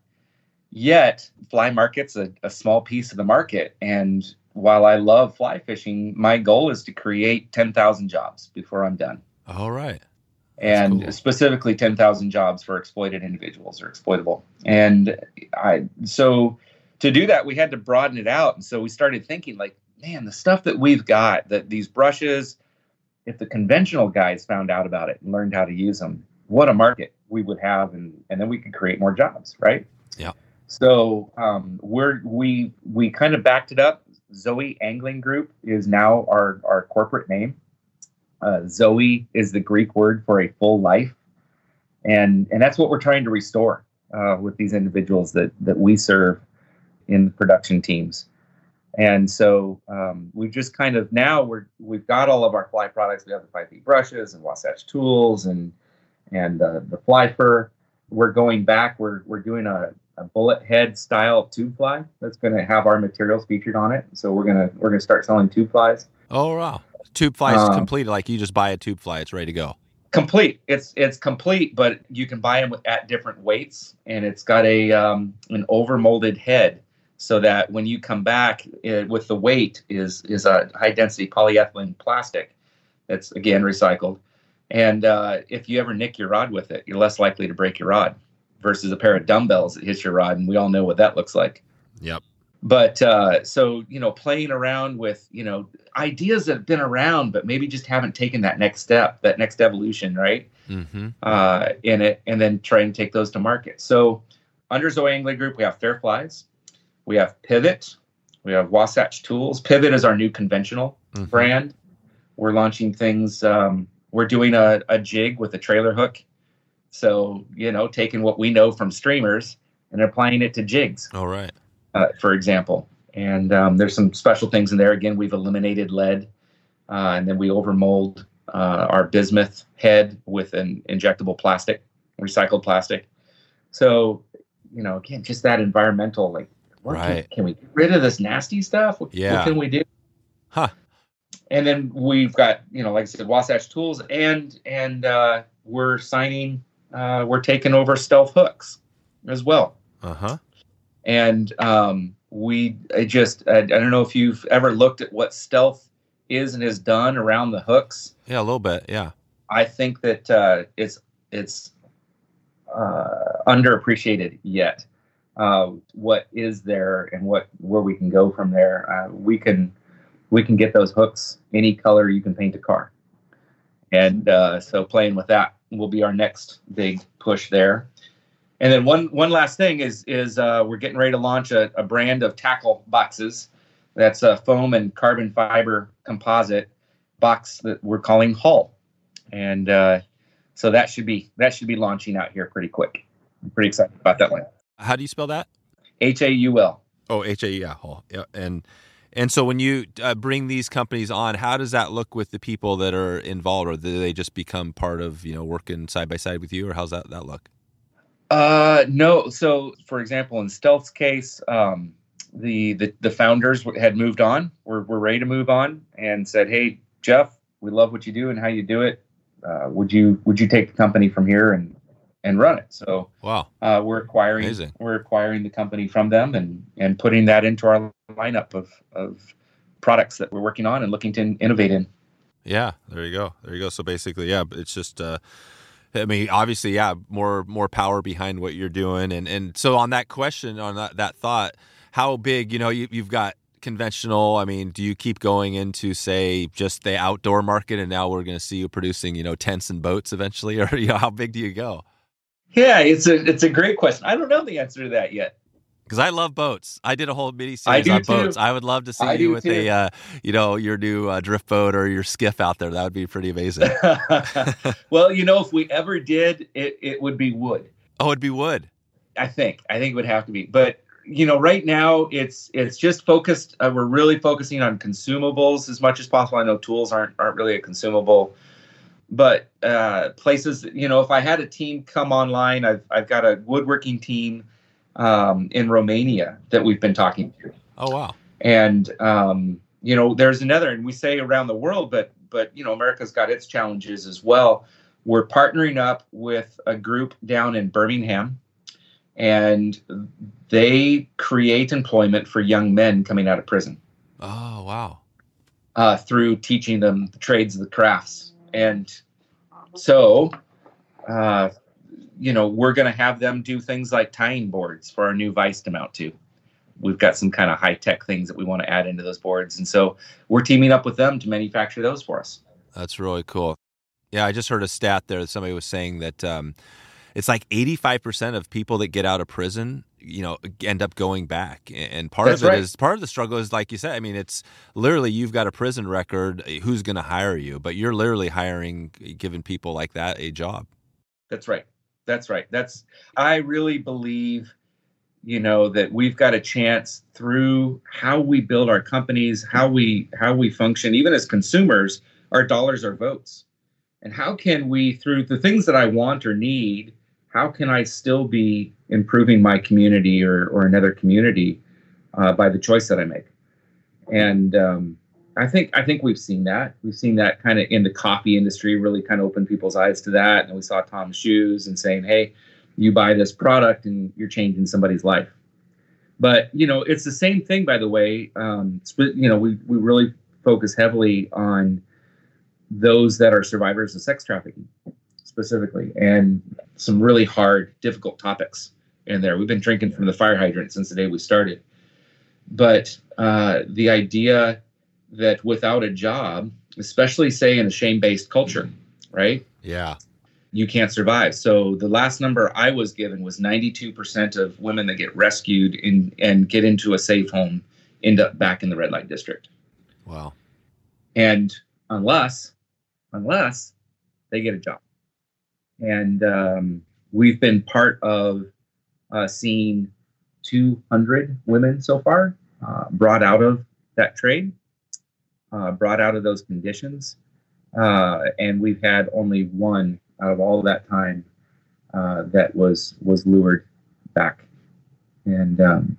yet fly market's a small piece of the market. And while I love fly fishing, my goal is to create 10,000 jobs before I'm done.
All right.
And cool. Specifically 10,000 jobs for exploited individuals or exploitable. And so to do that, we had to broaden it out. And so we started thinking like, man, the stuff that we've got, that these brushes, if the conventional guys found out about it and learned how to use them, what a market we would have. And then we could create more jobs, right?
Yeah.
So we kind of backed it up. Zoe Angling Group is now our corporate name. Zoe is the Greek word for a full life. And that's what we're trying to restore with these individuals that we serve in the production teams. And so we've just kind of now we've got all of our fly products. We have the 5 feet brushes and Wasatch tools and the fly fur. We're going back. We're doing a bullet head style tube fly that's going to have our materials featured on it. So we're gonna start selling tube flies.
Oh wow! Tube fly is complete. Like you just buy a tube fly, it's ready to go.
Complete. It's complete, but you can buy them at different weights, and it's got an over molded head, so that when you come back with the weight is a high density polyethylene plastic that's again recycled. And if you ever nick your rod with it, you're less likely to break your rod versus a pair of dumbbells that hits your rod, and we all know what that looks like.
Yep.
But so, playing around with, ideas that have been around, but maybe just haven't taken that next step, that next evolution, right?
Mm-hmm.
In it, and then try and take those to market. So under Zoe Angling Group, we have Fair Flies, we have Pivot, we have Wasatch Tools. Pivot is our new conventional brand. We're launching things. We're doing a jig with a trailer hook. So, taking what we know from streamers and applying it to jigs.
All right.
For example. And there's some special things in there. Again, we've eliminated lead, and then we overmold our bismuth head with an injectable plastic, recycled plastic. So, again, just that environmental, like, can we get rid of this nasty stuff? What can we do?
Huh.
And then we've got, like I said, Wasatch Tools, and we're signing, we're taking over Stealth Hooks as well.
Uh-huh.
And I don't know if you've ever looked at what Stealth is and has done around the hooks.
Yeah, a little bit. Yeah.
I think that it's underappreciated yet. What is there and where we can go from there? We can get those hooks any color you can paint a car. And so playing with that will be our next big push there. And then one last thing is we're getting ready to launch a brand of tackle boxes. That's a foam and carbon fiber composite box that we're calling Hull. And so that should be launching out here pretty quick. I'm pretty excited about that one.
How do you spell that?
HAUL.
Oh, HAE, yeah, Hull. Yeah. And so when you bring these companies on, how does that look with the people that are involved, or do they just become part of, working side by side with you, or how's that look?
No. So, for example, in Stealth's case, the founders had moved on. We're ready to move on, and said, "Hey, Jeff, we love what you do and how you do it. Would you take the company from here and run it?" So,
wow,
we're acquiring the company from them and putting that into our lineup of products that we're working on and looking to innovate in.
Yeah, there you go. So basically, yeah, it's just. Obviously, yeah, more power behind what you're doing. And so on that question, on that thought, how big, you've got conventional. Do you keep going into, say, just the outdoor market, and now we're going to see you producing, tents and boats eventually? Or, how big do you go?
Yeah, it's a great question. I don't know the answer to that yet.
Because I love boats. I did a whole mini series on boats. I would love to see you with a, your new drift boat or your skiff out there. That would be pretty amazing.
Well, if we ever did, it would be wood.
Oh, it'd be wood.
I think it would have to be. But right now it's just focused. We're really focusing on consumables as much as possible. I know tools aren't really a consumable, but places. If I had a team come online, I've got a woodworking team. In Romania that we've been talking to.
Oh, wow.
And, there's another, and we say around the world, but America's got its challenges as well. We're partnering up with a group down in Birmingham, and they create employment for young men coming out of prison.
Oh, wow.
Through teaching them the trades of the crafts. And so, we're going to have them do things like tying boards for our new vise to mount to. We've got some kind of high-tech things that we want to add into those boards. And so we're teaming up with them to manufacture those for us.
That's really cool. Yeah, I just heard a stat there that somebody was saying that it's like 85% of people that get out of prison, end up going back. And part of the struggle is, like you said, it's literally you've got a prison record. Who's going to hire you? But you're literally giving people like that a job.
That's right. I really believe that we've got a chance through how we build our companies, how we function, even as consumers, our dollars are votes. And how can we, through the things that I want or need, how can I still be improving my community or another community by the choice that I make? And I think we've seen that. We've seen that kind of in the coffee industry, really kind of open people's eyes to that. And we saw Tom's Shoes and saying, hey, you buy this product and you're changing somebody's life. But, it's the same thing, by the way. We really focus heavily on those that are survivors of sex trafficking specifically, and some really hard, difficult topics in there. We've been drinking from the fire hydrant since the day we started. But the idea that without a job, especially say in a shame-based culture, right?
Yeah.
You can't survive. So the last number I was given was 92% of women that get rescued and get into a safe home end up back in the red light district.
Wow.
And unless they get a job. And we've been part of seeing 200 women so far brought out of that trade, brought out of those conditions. And we've had only one out of all that time that was lured back. And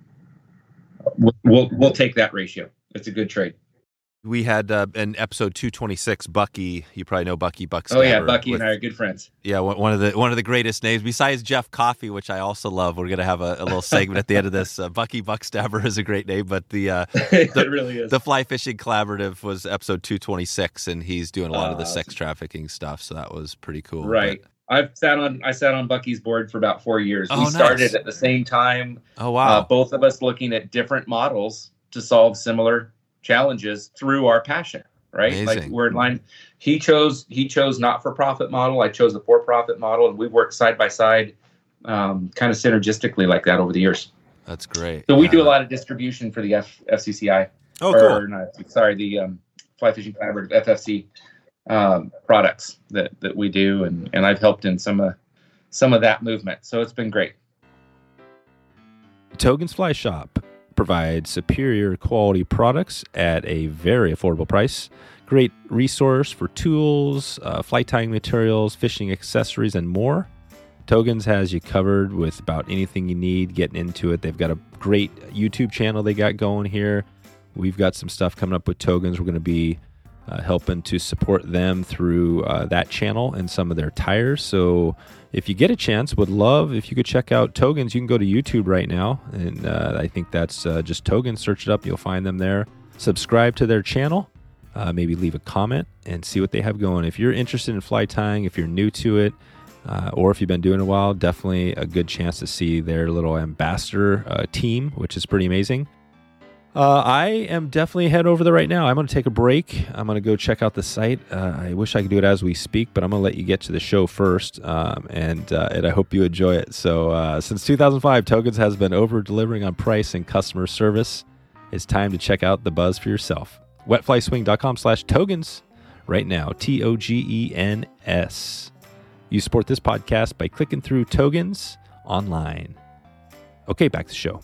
we'll take that ratio. It's a good trade.
We had in episode 226, Bucky. You probably know Bucky Buckstabber.
Oh yeah, Bucky and I are good friends.
Yeah, one of the greatest names besides Jeff Coffey, which I also love. We're gonna have a little segment at the end of this. Bucky Buckstabber is a great name, but
it really is.
The Fly Fishing Collaborative was episode 226, and he's doing a lot of the sex trafficking stuff. So that was pretty cool.
Right. But I sat on Bucky's board for about 4 years.
Oh,
we started
nice.
at the same time.
Oh wow.
Both of us looking at different models to solve similar challenges through our passion, right?
Amazing.
Like we're in line. He chose not-for-profit model. I chose the for-profit model, and we've worked side by side, kind of synergistically like that over the years.
That's great.
So we do a lot of distribution for the FCCI.
Oh, cool.
The Fly Fishing Collaborative, FFC products that we do, and I've helped in some of that movement. So it's been great.
Togen's Fly Shop provides superior quality products at a very affordable price. Great resource for tools, fly tying materials, fishing accessories, and more. Togen's has you covered with about anything you need getting into it. They've got a great YouTube channel they got going here. We've got some stuff coming up with Togen's. We're going to be helping to support them through that channel and some of their tires. So if you get a chance, would love if you could check out Togen's. You can go to YouTube right now, and I think that's just Togen's. Search it up. You'll find them there. Subscribe to their channel. Maybe leave a comment and see what they have going. If you're interested in fly tying, if you're new to it, or if you've been doing it a while, definitely a good chance to see their little ambassador team, which is pretty amazing. I am definitely heading over there right now. I'm going to take a break. I'm going to go check out the site. I wish I could do it as we speak, but I'm going to let you get to the show first, and I hope you enjoy it. So since 2005, Togen's has been over-delivering on price and customer service. It's time to check out the buzz for yourself. wetflyswing.com/Togens right now, Togens. You support this podcast by clicking through Togens online. Okay, back to the show.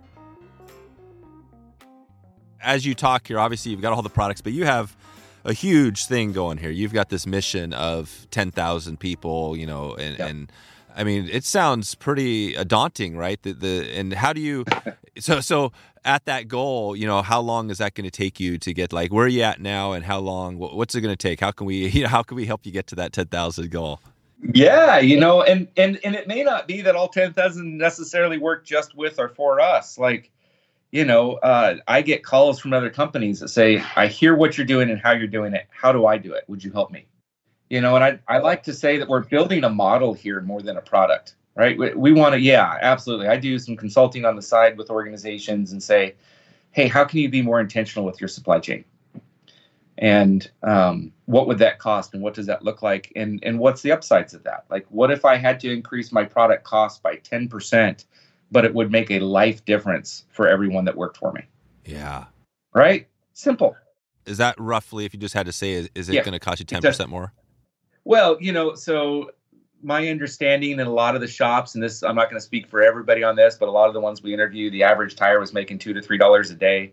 As you talk here, obviously you've got all the products, but you have a huge thing going here. You've got this mission of 10,000 people, and I mean, it sounds pretty daunting, right? And how do you, so at that goal, how long is that going to take you to get, like, where are you at now, and how long, what's it going to take? How can we help you get to that 10,000 goal?
Yeah, and it may not be that all 10,000 necessarily work just with or for us. Like, I get calls from other companies that say, I hear what you're doing and how you're doing it. How do I do it? Would you help me? And I like to say that we're building a model here more than a product, right? We want to, yeah, absolutely. I do some consulting on the side with organizations and say, hey, how can you be more intentional with your supply chain? And what would that cost, and what does that look like? And what's the upsides of that? Like, what if I had to increase my product cost by 10%, but it would make a life difference for everyone that worked for me?
Yeah.
Right? Simple.
Is that roughly, if you just had to say, is it going to cost you 10% more?
Well, so my understanding in a lot of the shops, and this, I'm not going to speak for everybody on this, but a lot of the ones we interview, the average tire was making $2 to $3 a day.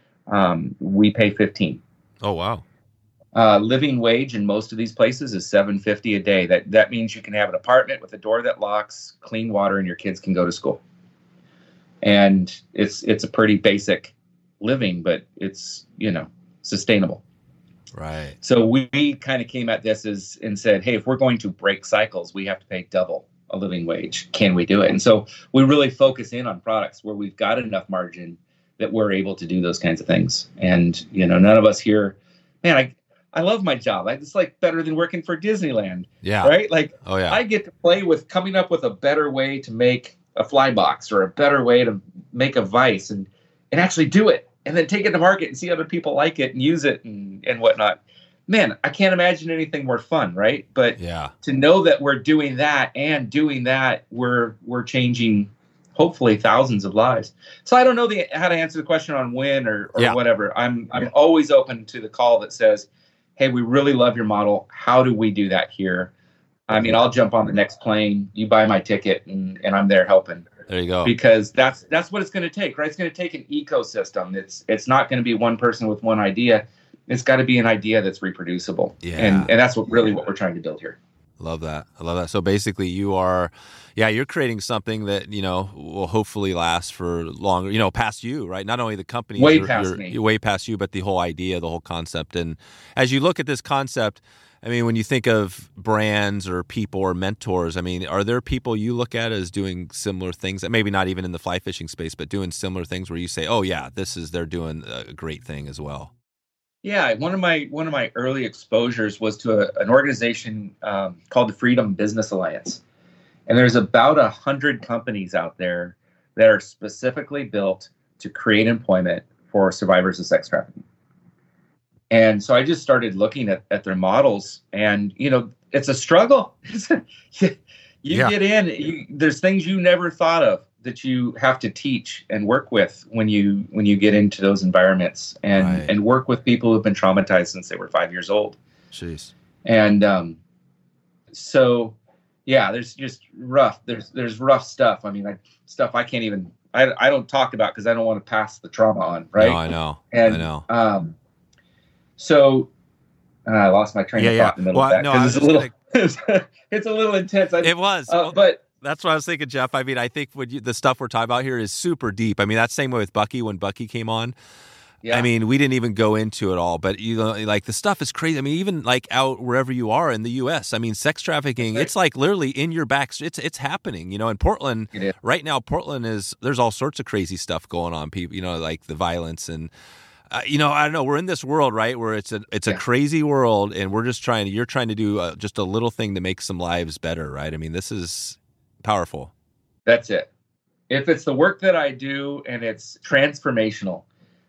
We pay $15.
Oh, wow.
Living wage in most of these places is $7.50 a day. That means you can have an apartment with a door that locks, clean water, and your kids can go to school. And it's a pretty basic living, but it's, sustainable.
Right.
So we kind of came at this and said, hey, if we're going to break cycles, we have to pay double a living wage. Can we do it? And so we really focus in on products where we've got enough margin that we're able to do those kinds of things. And, none of us here, man, I love my job. It's like better than working for Disneyland.
Yeah.
Right? Like,
oh, yeah.
I get to play with coming up with a better way to make a fly box or a better way to make a vise and actually do it. And then take it to market and see other people like it and use it and whatnot. Man, I can't imagine anything more fun, right? But
yeah,
to know that we're doing that and doing that, we're changing hopefully thousands of lives. So I don't know how to answer the question on when or whatever. I'm always open to the call that says, hey, we really love your model. How do we do that here? I mean, I'll jump on the next plane. You buy my ticket and I'm there helping.
There you go.
Because that's what it's going to take, right? It's going to take an ecosystem. It's not going to be one person with one idea. It's got to be an idea that's reproducible.
Yeah.
And that's what we're trying to build here.
Love that. I love that. So basically you're creating something that, will hopefully last for longer, past you, right? Not only the company,
way past
you, but the whole idea, the whole concept. And as you look at this concept, I mean, when you think of brands or people or mentors, I mean, are there people you look at as doing similar things, maybe not even in the fly fishing space, but doing similar things where you say, oh yeah, they're doing a great thing as well?
Yeah. One of my early exposures was to an organization called the Freedom Business Alliance. And there's about 100 companies out there that are specifically built to create employment for survivors of sex trafficking. And so I just started looking at their models, and it's a struggle. You get in, there's things you never thought of that you have to teach and work with when you get into those environments and work with people who've been traumatized since they were 5 years old.
Jeez.
And so yeah, there's just rough. There's rough stuff. I mean, stuff I can't even. I don't talk about because I don't want to pass the trauma on. Right.
No, I know.
And,
I know.
So I lost my train of thought in the middle of that because it's a little intense.
It was,
but
that's what I was thinking, Jeff. I mean, I think the stuff we're talking about here is super deep. I mean, that's the same way with Bucky when Bucky came on. Yeah. I mean, we didn't even go into it all, but like the stuff is crazy. I mean, even like out wherever you are in the U.S. I mean, sex trafficking, it's like literally in your back. It's happening. In Portland right now. Portland there's all sorts of crazy stuff going on. People, like the violence and. I don't know. We're in this world, right, where it's a crazy world, and you're trying to do just a little thing to make some lives better, right? I mean, this is powerful. That's
it. If it's the work that I do and it's transformational,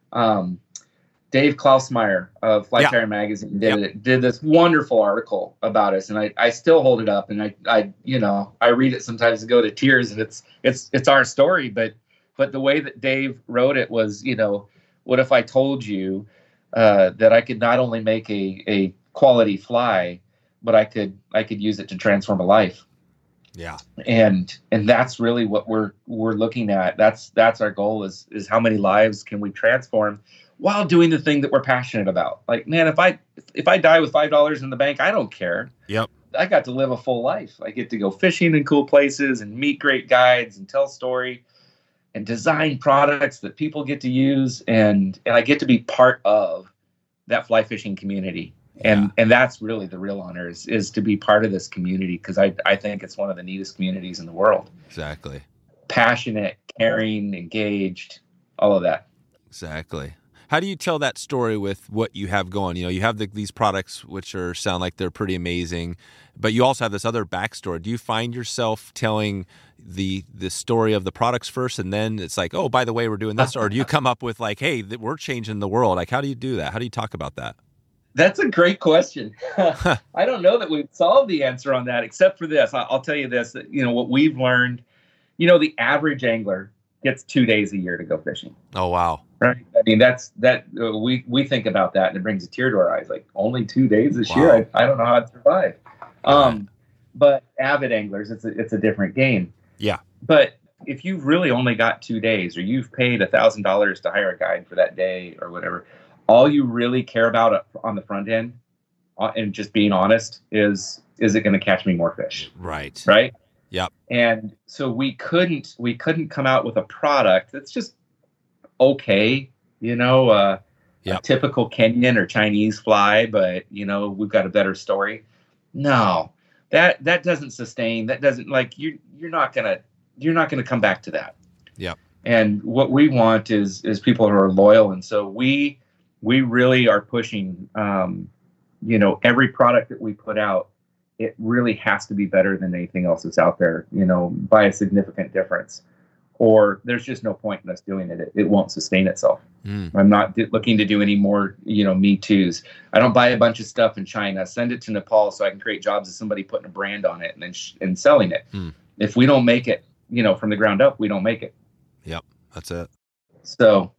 Dave Klausmeyer of Fly Tire Magazine did this wonderful article about us, and I still hold it up, and I read it sometimes and go to tears, and it's our story, but the way that Dave wrote it was, what if I told you that I could not only make a quality fly, but I could use it to transform a life?
Yeah.
And that's really what we're looking at. That's our goal is how many lives can we transform while doing the thing that we're passionate about? Like, man, if I die with $5 in the bank, I don't care.
Yep.
I got to live a full life. I get to go fishing in cool places and meet great guides and tell story and design products that people get to use, and I get to be part of that fly fishing community. And that's really the real honor is to be part of this community, because I think it's one of the neatest communities in the world.
Exactly.
Passionate, caring, engaged, all of that.
Exactly. How do you tell that story with what you have going? You have these products which sound like they're pretty amazing, but you also have this other backstory. Do you find yourself telling the story of the products first, and then it's like, oh, by the way, we're doing this? Or do you come up with like, hey, we're changing the world? Like, how do you do that? How do you talk about that?
That's a great question. I don't know that we've solved the answer on that, except for this. I'll tell you this, that, what we've learned, the average angler gets 2 days a year to go fishing.
Oh, wow.
Right. I mean, we think about that and it brings a tear to our eyes. Like, only 2 days this year. I don't know how I'd survive. But avid anglers, it's a different game.
Yeah.
But if you've really only got 2 days, or you've paid $1,000 to hire a guide for that day or whatever, all you really care about on the front end, and just being honest, is it going to catch me more fish?
Right.
Right.
Yep.
And so we couldn't come out with a product that's just okay, a typical Kenyan or Chinese fly, but we've got a better story. No, that doesn't sustain. That doesn't, like, you're not gonna come back to that.
Yep.
And what we want is people who are loyal, and so we really are pushing. Every product that we put out, it really has to be better than anything else that's out there, by a significant difference, or there's just no point in us doing it. It won't sustain itself. I'm not looking to do any more, Me Too's. I don't buy a bunch of stuff in China, send it to Nepal so I can create jobs of somebody putting a brand on it and then and selling it. If we don't make it, from the ground up, we don't make it.
Yep. That's it.
So,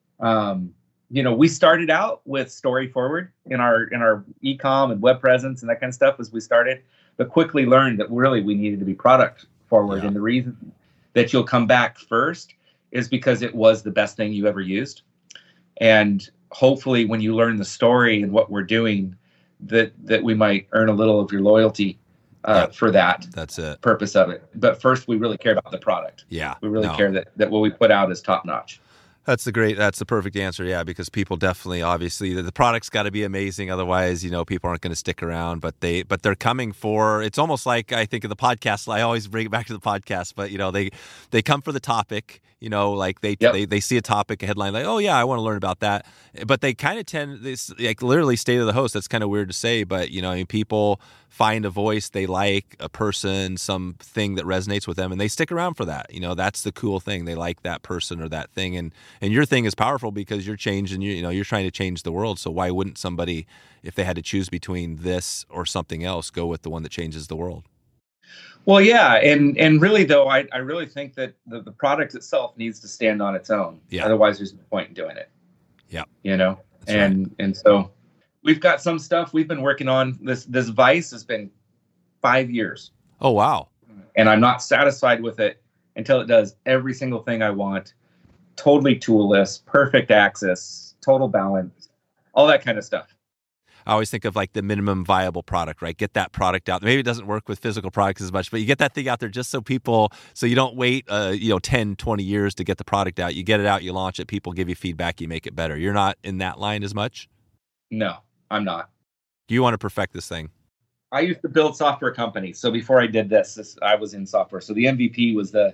we started out with story forward in our e-com and web presence and that kind of stuff as we started, but quickly learned that really we needed to be product forward. Yeah. And the reason that you'll come back first is because it was the best thing you ever used. And hopefully when you learn the story and what we're doing, that we might earn a little of your loyalty for that.
That's it.
Purpose of it. But first, we really care about the product.
Yeah.
We really care that what we put out is top notch.
That's the perfect answer. Yeah. Because people definitely, obviously the product's got to be amazing. Otherwise, people aren't going to stick around, but they're coming for, it's almost like, I think of the podcast. I always bring it back to the podcast, but they come for the topic, like they see a topic, a headline, like, oh yeah, I want to learn about that. But they kind of tend this, like, literally state of the host. That's kind of weird to say, but people find a voice they like, a person, something that resonates with them, and they stick around for that. That's the cool thing. They like that person or that thing. And your thing is powerful because you're changing, you're trying to change the world. So why wouldn't somebody, if they had to choose between this or something else, go with the one that changes the world?
Well, yeah. And really, though, I really think that the product itself needs to stand on its own. Yeah. Otherwise, there's no point in doing it.
Yeah.
And so we've got some stuff we've been working on. This Vice has been 5 years.
Oh, wow.
And I'm not satisfied with it until it does every single thing I want. Totally toolless, perfect access, total balance, all that kind of stuff.
I always think of like the minimum viable product, right? Get that product out. Maybe it doesn't work with physical products as much, but you get that thing out there just so you don't wait, 10, 20 years to get the product out. You get it out, you launch it, people give you feedback, you make it better. You're not in that line as much? No, I'm not. Do you want to perfect this thing?
I used to build software companies. So before I did this, I was in software. So the MVP was the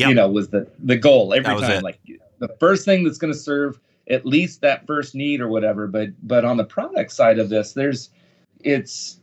goal every time. Like the first thing that's going to serve at least that first need or whatever. But on the product side of this, it's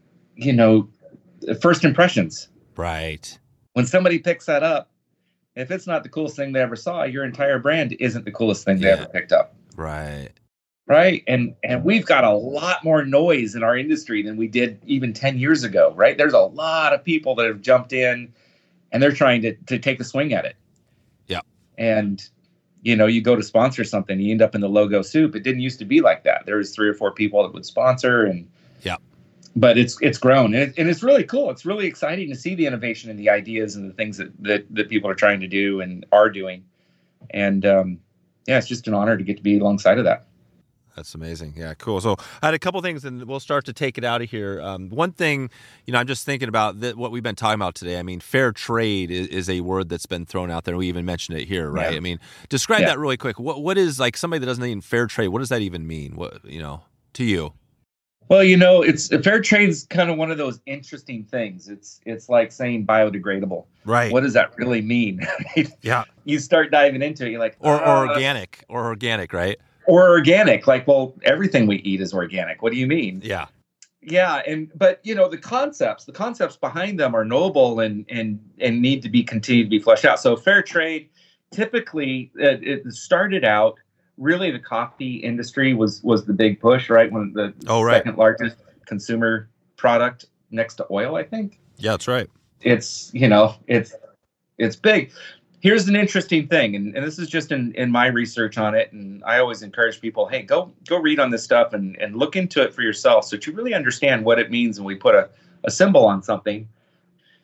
first impressions.
Right.
When somebody picks that up, if it's not the coolest thing they ever saw, your entire brand isn't the coolest thing they ever picked up.
Right.
Right. And we've got a lot more noise in our industry than we did even 10 years ago. Right. There's a lot of people that have jumped in and they're trying to take a swing at it.
Yeah.
And, you go to sponsor something, you end up in the logo soup. It didn't used to be like that. There was 3 or 4 people that would sponsor but it's grown and it's really cool. It's really exciting to see the innovation and the ideas and the things that people are trying to do and are doing. And it's just an honor to get to be alongside of that.
That's amazing. Yeah, cool. So I had a couple things, and we'll start to take it out of here. One thing, I'm just thinking about what we've been talking about today. I mean, fair trade is a word that's been thrown out there. We even mentioned it here, right? Yeah. I mean, describe that really quick. What is, like, somebody that doesn't even fair trade? What does that even mean? What to you?
Well, it's fair trade is kind of one of those interesting things. It's like saying biodegradable.
Right.
What does that really mean?
Yeah.
You start diving into it, you're like,
or organic, right?
Or organic, like, well, everything we eat is organic. What do you mean?
Yeah.
Yeah. But the concepts behind them are noble and need to be continued to be fleshed out. So fair trade, typically it started out, really the coffee industry was the big push, right? When the second largest consumer product next to oil, I think.
Yeah, that's right.
It's big. Here's an interesting thing, and this is just in my research on it, and I always encourage people, hey, go read on this stuff and look into it for yourself so that you really understand what it means when we put a symbol on something.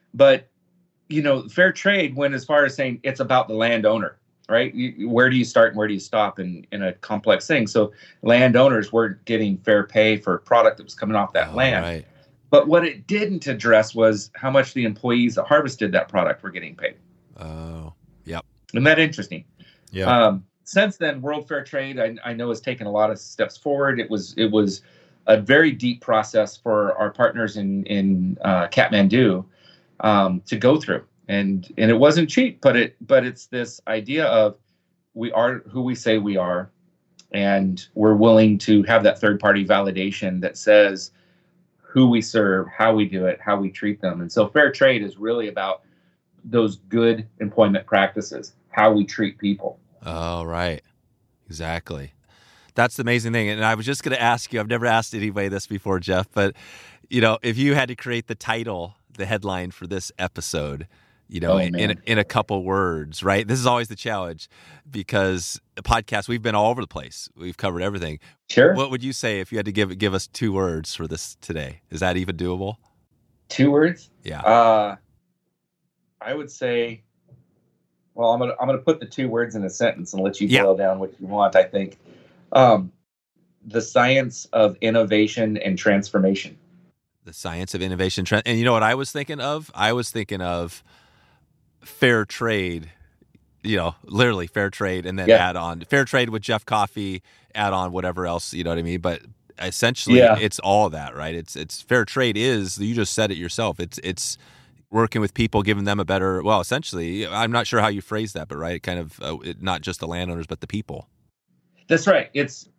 But, fair trade went as far as saying it's about the landowner, right? Where do you start and where do you stop in a complex thing? So landowners weren't getting fair pay for a product that was coming off that land.
Right.
But what it didn't address was how much the employees that harvested that product were getting paid.
Oh, yep.
Isn't that interesting?
Yeah.
Since then, World Fair Trade, I know, has taken a lot of steps forward. It was a very deep process for our partners in Kathmandu to go through, and it wasn't cheap. But it's this idea of we are who we say we are, and we're willing to have that third party validation that says who we serve, how we do it, how we treat them. And so fair trade is really about those good employment practices, how we treat people.
Oh, right. Exactly. That's the amazing thing. And I was just going to ask you, I've never asked anybody this before, Jeff, but, if you had to create the title, the headline for this episode, in a couple words, right? This is always the challenge because a podcast, we've been all over the place. We've covered everything.
Sure.
What would you say if you had to give us 2 words for this today? Is that even doable?
2 words?
Yeah.
I would say, well, I'm gonna put the 2 words in a sentence and let you boil down what you want. I think the science of innovation and transformation.
The science of innovation, and you know what I was thinking of? I was thinking of fair trade. Literally fair trade, and then add on fair trade with Jeff Coffee. Add on whatever else, you know what I mean? But essentially, it's all that, right? It's fair trade is, you just said it yourself. It's working with people, giving them a better, well, essentially, I'm not sure how you phrase that, but right, kind of not just the landowners, but the people.
That's right.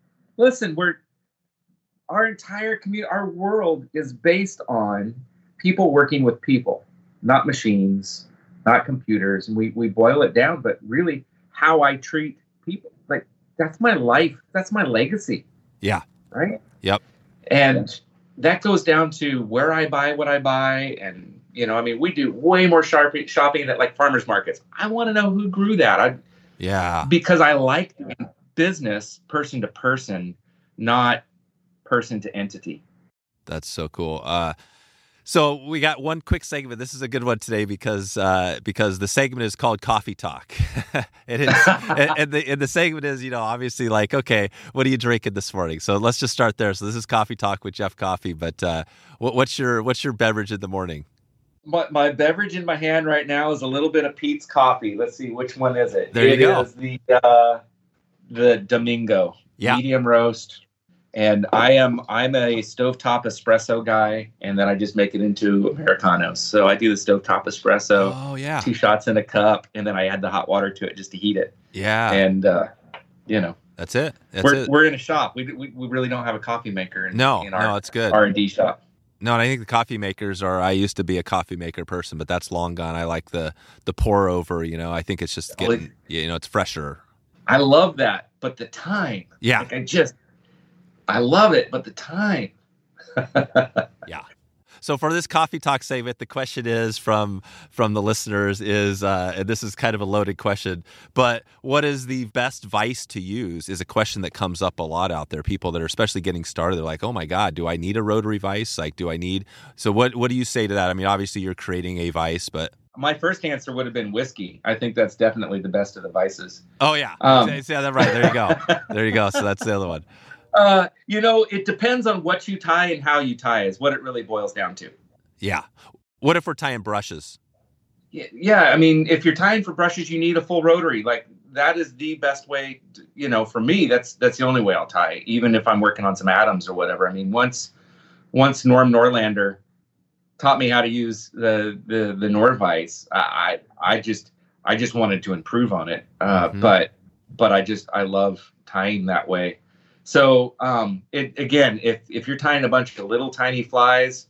Our entire community, our world is based on people working with people, not machines, not computers. And we boil it down, but really how I treat people, like that's my life. That's my legacy.
Yeah.
Right.
Yep.
And that goes down to where I buy what I buy. And, we do way more shopping at like farmers markets. I want to know who grew that. Because I like doing business person to person, not person to entity.
That's so cool. So we got one quick segment. This is a good one today because the segment is called Coffee Talk. and the segment is, obviously like, okay, what are you drinking this morning? So let's just start there. So this is Coffee Talk with Jeff Coffee. But what's your beverage in the morning?
My beverage in my hand right now is a little bit of Pete's coffee. Let's see, which one is it?
There you go.
It is the Domingo medium roast. And I'm a stovetop espresso guy, and then I just make it into Americanos. So I do the stovetop espresso.
Oh, yeah.
2 shots in a cup, and then I add the hot water to it just to heat it.
Yeah.
And,
that's it.
We're in a shop. We really don't have a coffee maker in our
it's good.
R&D shop.
No, and I think the coffee makers I used to be a coffee maker person, but that's long gone. I like the pour over, I think it's just getting, it's fresher.
I love that, but the time.
Yeah.
I love it, but the time.
Yeah. So for this Coffee Talk segment, the question is from the listeners is, and this is kind of a loaded question, but what is the best vice to use is a question that comes up a lot out there. People that are especially getting started, they're like, oh my God, do I need a rotary vice? Like, so what do you say to that? I mean, obviously you're creating a vice, but.
My first answer would have been whiskey. I think that's definitely the best of the vices.
Oh yeah. Yeah, that's right. There you go. There you go. So that's the other one.
It depends on what you tie and how you tie is what it really boils down to.
Yeah. What if we're tying brushes?
Yeah. I mean, if you're tying for brushes, you need a full rotary. Like that is the best way, for me, that's the only way I'll tie, even if I'm working on some atoms or whatever. I mean, once Norm Norlander taught me how to use the Norvise, I just wanted to improve on it. But I love tying that way. So, if you're tying a bunch of little tiny flies,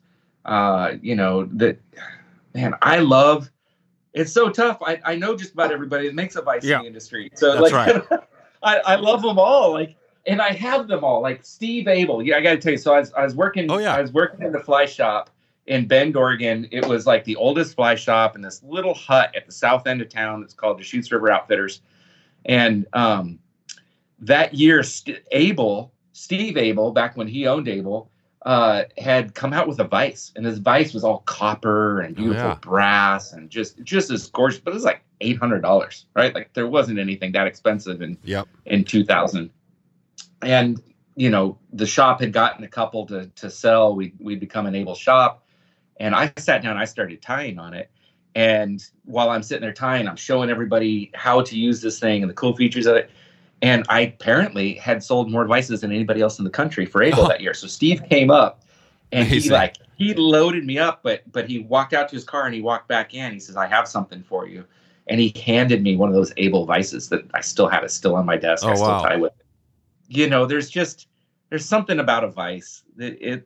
it's so tough. I know just about everybody that makes a vice in the industry. So
that's right.
I love them all. And I have them all. Like Steve Abel. Yeah, I got to tell you. So I was working. I was working in the fly shop in Bend, Oregon. It was like the oldest fly shop in this little hut at the south end of town. It's called Deschutes River Outfitters, and that year, Steve Abel, back when he owned Abel, had come out with a vise, and this vise was all copper and beautiful brass and just as gorgeous, but it was like $800, right? Like there wasn't anything that expensive in 2000. And, you know, the shop had gotten a couple to sell. We'd become an able shop. And I sat down, I started tying on it. And while I'm sitting there tying, I'm showing everybody how to use this thing and the cool features of it. And I apparently had sold more vices than anybody else in the country for Able that year. So Steve came up and he loaded me up, but he walked out to his car and he walked back in. He says, "I have something for you." And he handed me one of those Able vices that I still have. It's still on my desk. I still tie with it. You know, there's something about a vice that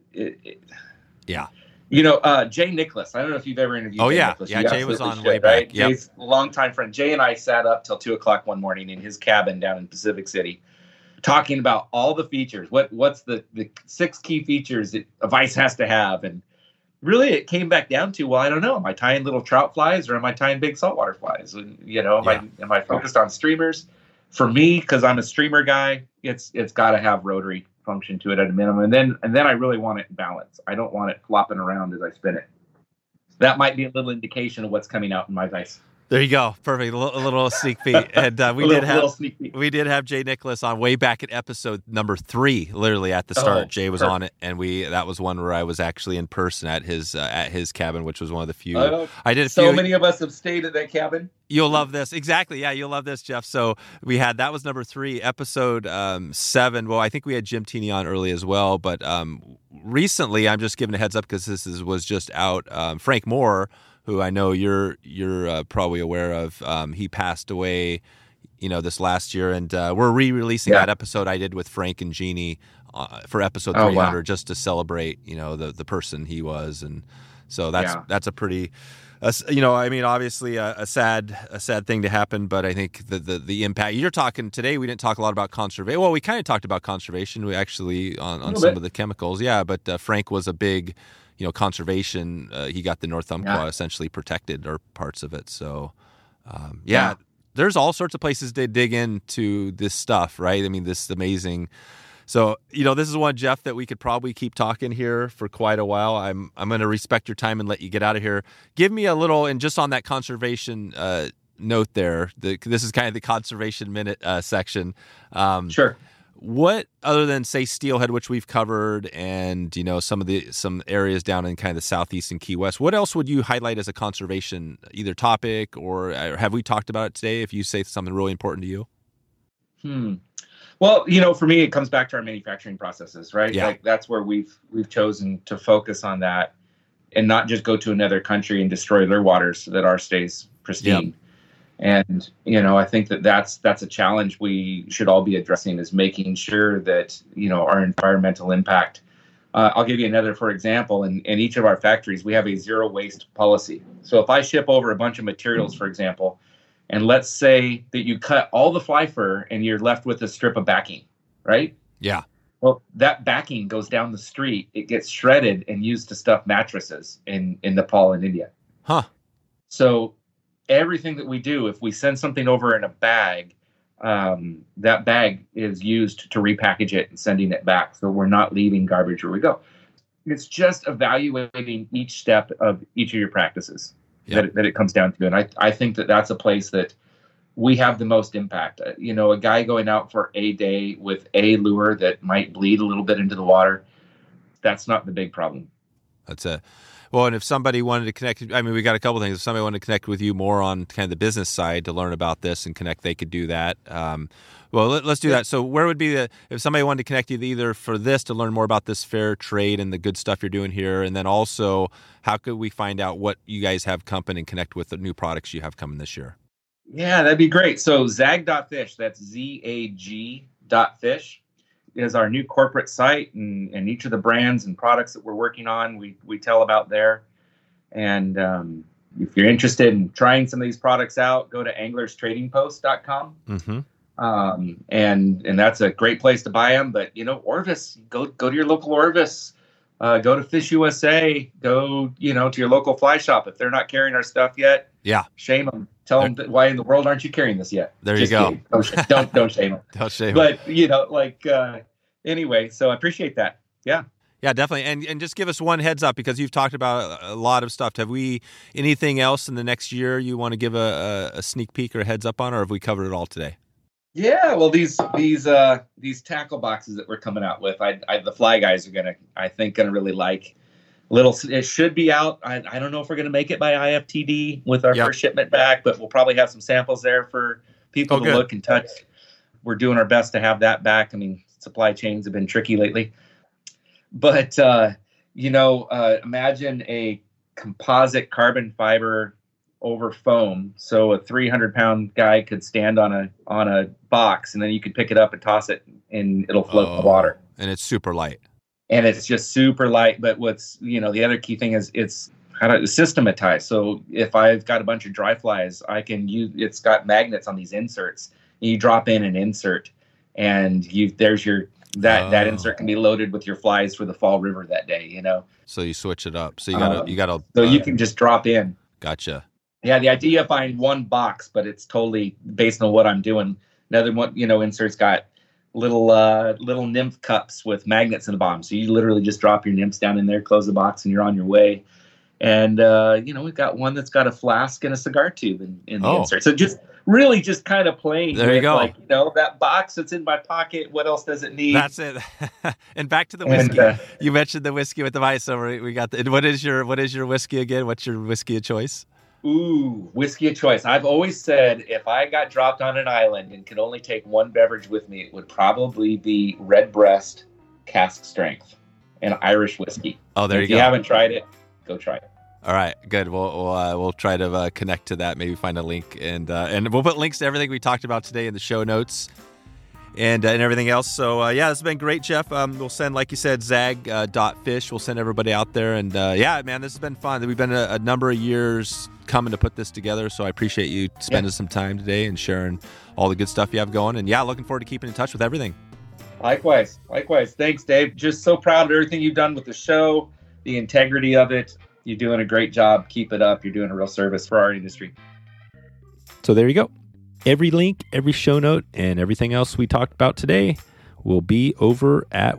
yeah.
You know, Jay Nicholas. I don't know if you've ever interviewed Jay Nicholas.
Yeah, Jay was on way back.
Right? Yep. Jay's a longtime friend. Jay and I sat up till 2:00 one morning in his cabin down in Pacific City, talking about all the features. What's the 6 key features that a vice has to have? And really, it came back down to, well, I don't know. Am I tying little trout flies or am I tying big saltwater flies? And, you know, am I focused on streamers? For me, because I'm a streamer guy, it's got to have rotary function to it at a minimum, and then I really want it in balance. I don't want it flopping around as I spin it. That might be a little indication of what's coming out in my vice.
There you go. Perfect. A little sneak peek. And we did have Jay Nicholas on way back at episode number 3, literally at the start. Jay was on it, and that was one where I was actually in person at his cabin, which was one of the few. I did a few.
So many of us have stayed at that cabin.
You'll love this. Exactly. Yeah, you'll love this, Jeff. So that was number 3, episode 7. Well, I think we had Jim Tini on early as well, but recently, I'm just giving a heads up because this was just out. Frank Moore, who I know you're probably aware of, he passed away, you know, this last year, and we're re-releasing that episode I did with Frank and Jeannie for episode 300 just to celebrate, you know, the person he was, and so that's a pretty, you know, I mean, obviously a sad thing to happen, but I think the impact you're talking today. We didn't talk a lot about conservation. Well, we kind of talked about conservation. We actually on some of the chemicals, but Frank was a big, you know, conservation. He got the North Umpqua essentially protected, or parts of it. So, there's all sorts of places to dig into this stuff, right? I mean, this is amazing. So, you know, this is one, Jeff, that we could probably keep talking here for quite a while. I'm going to respect your time and let you get out of here. Give me a little, and just on that conservation note there, this is kind of the conservation minute section.
Sure.
What, other than, say, steelhead, which we've covered, and, you know, some areas down in kind of the southeast and Key West, what else would you highlight as a conservation either topic, or have we talked about it today, if you say something really important to you?
Well, you know, for me, it comes back to our manufacturing processes, right?
Yeah.
Like that's where we've chosen to focus on that, and not just go to another country and destroy their waters so that ours stays pristine. Yep. And, you know, I think that's a challenge we should all be addressing, is making sure that, you know, our environmental impact. I'll give you another, for example, in each of our factories, we have a zero waste policy. So if I ship over a bunch of materials, for example, and let's say that you cut all the fly fur and you're left with a strip of backing, right?
Yeah.
Well, that backing goes down the street. It gets shredded and used to stuff mattresses in Nepal and India.
Huh.
So everything that we do, if we send something over in a bag, that bag is used to repackage it and sending it back. So we're not leaving garbage where we go. It's just evaluating each step of each of your practices that it comes down to. And I think that's a place that we have the most impact. You know, a guy going out for a day with a lure that might bleed a little bit into the water, that's not the big problem.
That's it. Well, and if somebody wanted to connect, I mean, we got a couple of things. If somebody wanted to connect with you more on kind of the business side to learn about this and connect, they could do that. Well, let's do that. So where would be if somebody wanted to connect you either for this, to learn more about this fair trade and the good stuff you're doing here, and then also how could we find out what you guys have coming and connect with the new products you have coming this year?
Yeah, that'd be great. So zag.fish, that's ZAG.fish, is our new corporate site, and each of the brands and products that we're working on, we tell about there. And if you're interested in trying some of these products out, go to anglerstradingpost.com.
Mm-hmm.
And that's a great place to buy them. But, you know, Orvis, go to your local Orvis, go to Fish USA, go, you know, to your local fly shop. If they're not carrying our stuff yet, shame them. Tell them why in the world aren't you carrying this yet?
There you go.
Don't shame them.
Don't shame them.
But, you know, like, anyway, so I appreciate that. Yeah.
Yeah, definitely. And just give us one heads up, because you've talked about a lot of stuff. Have we anything else in the next year you want to give a sneak peek or a heads up on, or have we covered it all today?
Yeah, well, these tackle boxes that we're coming out with, the Fly guys are I think gonna really like. It should be out. I don't know if we're gonna make it by IFTD with our first shipment back, but we'll probably have some samples there for people to look and touch. We're doing our best to have that back. I mean, supply chains have been tricky lately. But, imagine a composite carbon fiber over foam. So a 300-pound guy could stand on a box, and then you could pick it up and toss it, and it'll float in the water.
And it's super light.
And it's just super light. But what's, the other key thing is it's systematized. So if I've got a bunch of dry flies, it's got magnets on these inserts. You drop in an insert, and there's your... That insert can be loaded with your flies for the fall river that day,
So you switch it up. So you gotta.
So you can just drop in.
Gotcha.
Yeah, the idea behind one box, but it's totally based on what I'm doing. Another one, insert's got little nymph cups with magnets in the bottom. So you literally just drop your nymphs down in there, close the box, and you're on your way. And we've got one that's got a flask and a cigar tube in the insert. So just kind of playing.
There you go.
That box that's in my pocket. What else does it need?
That's it. And back to the whiskey. You mentioned the whiskey with the ice. So we got what is your whiskey again? What's your whiskey of choice?
Ooh, whiskey of choice. I've always said if I got dropped on an island and could only take one beverage with me, it would probably be Redbreast cask strength and Irish whiskey.
Oh, there you go.
If you haven't tried it, go try it.
All right, good. We'll try to connect to that. Maybe find a link, and we'll put links to everything we talked about today in the show notes, and everything else. So this has been great, Jeff. We'll send, like you said, Zag.fish. We'll send everybody out there, and man, this has been fun. We've been a number of years coming to put this together, so I appreciate you spending some time today and sharing all the good stuff you have going. And looking forward to keeping in touch with everything.
Likewise. Thanks, Dave. Just so proud of everything you've done with the show, the integrity of it. You're doing a great job. Keep it up. You're doing a real service for our industry.
So there you go. Every link, every show note, and everything else we talked about today will be over at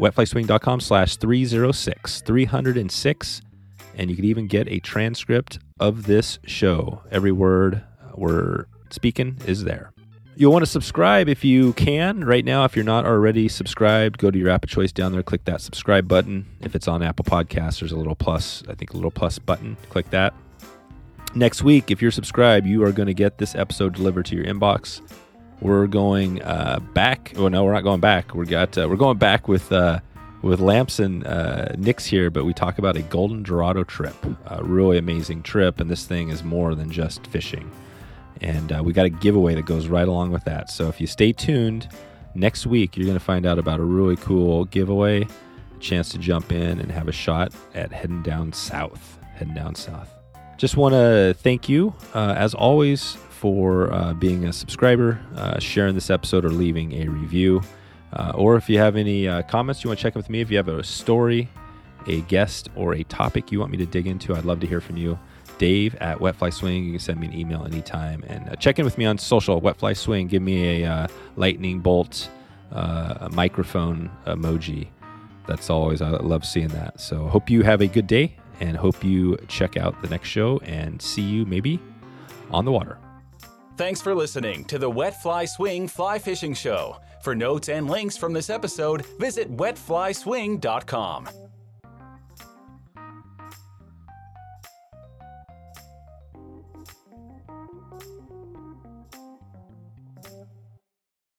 wetflyswing.com/306. And you can even get a transcript of this show. Every word we're speaking is there. You'll want to subscribe if you can. Right now, if you're not already subscribed, go to your app of choice down there, click that subscribe button. If it's on Apple Podcasts, there's a little plus button. Click that. Next week, if you're subscribed, you are going to get this episode delivered to your inbox. We're going back. Oh, no, we're not going back. We're going back with Lamps and Nick's here, but we talk about a Golden Dorado trip. A really amazing trip, and this thing is more than just fishing. And we got a giveaway that goes right along with that. So if you stay tuned, next week you're going to find out about a really cool giveaway, a chance to jump in and have a shot at heading down south. Just want to thank you, as always, for being a subscriber, sharing this episode, or leaving a review. Or if you have any comments you want to check in with me, if you have a story, a guest, or a topic you want me to dig into, I'd love to hear from you. Dave at Wetfly Swing. You can send me an email anytime, and check in with me on social, Wetfly Swing. Give me a lightning bolt, a microphone emoji. That's always, I love seeing that. So hope you have a good day, and hope you check out the next show, and see you maybe on the water.
Thanks for listening to the Wetfly Swing Fly Fishing Show. For notes and links from this episode, visit wetflyswing.com.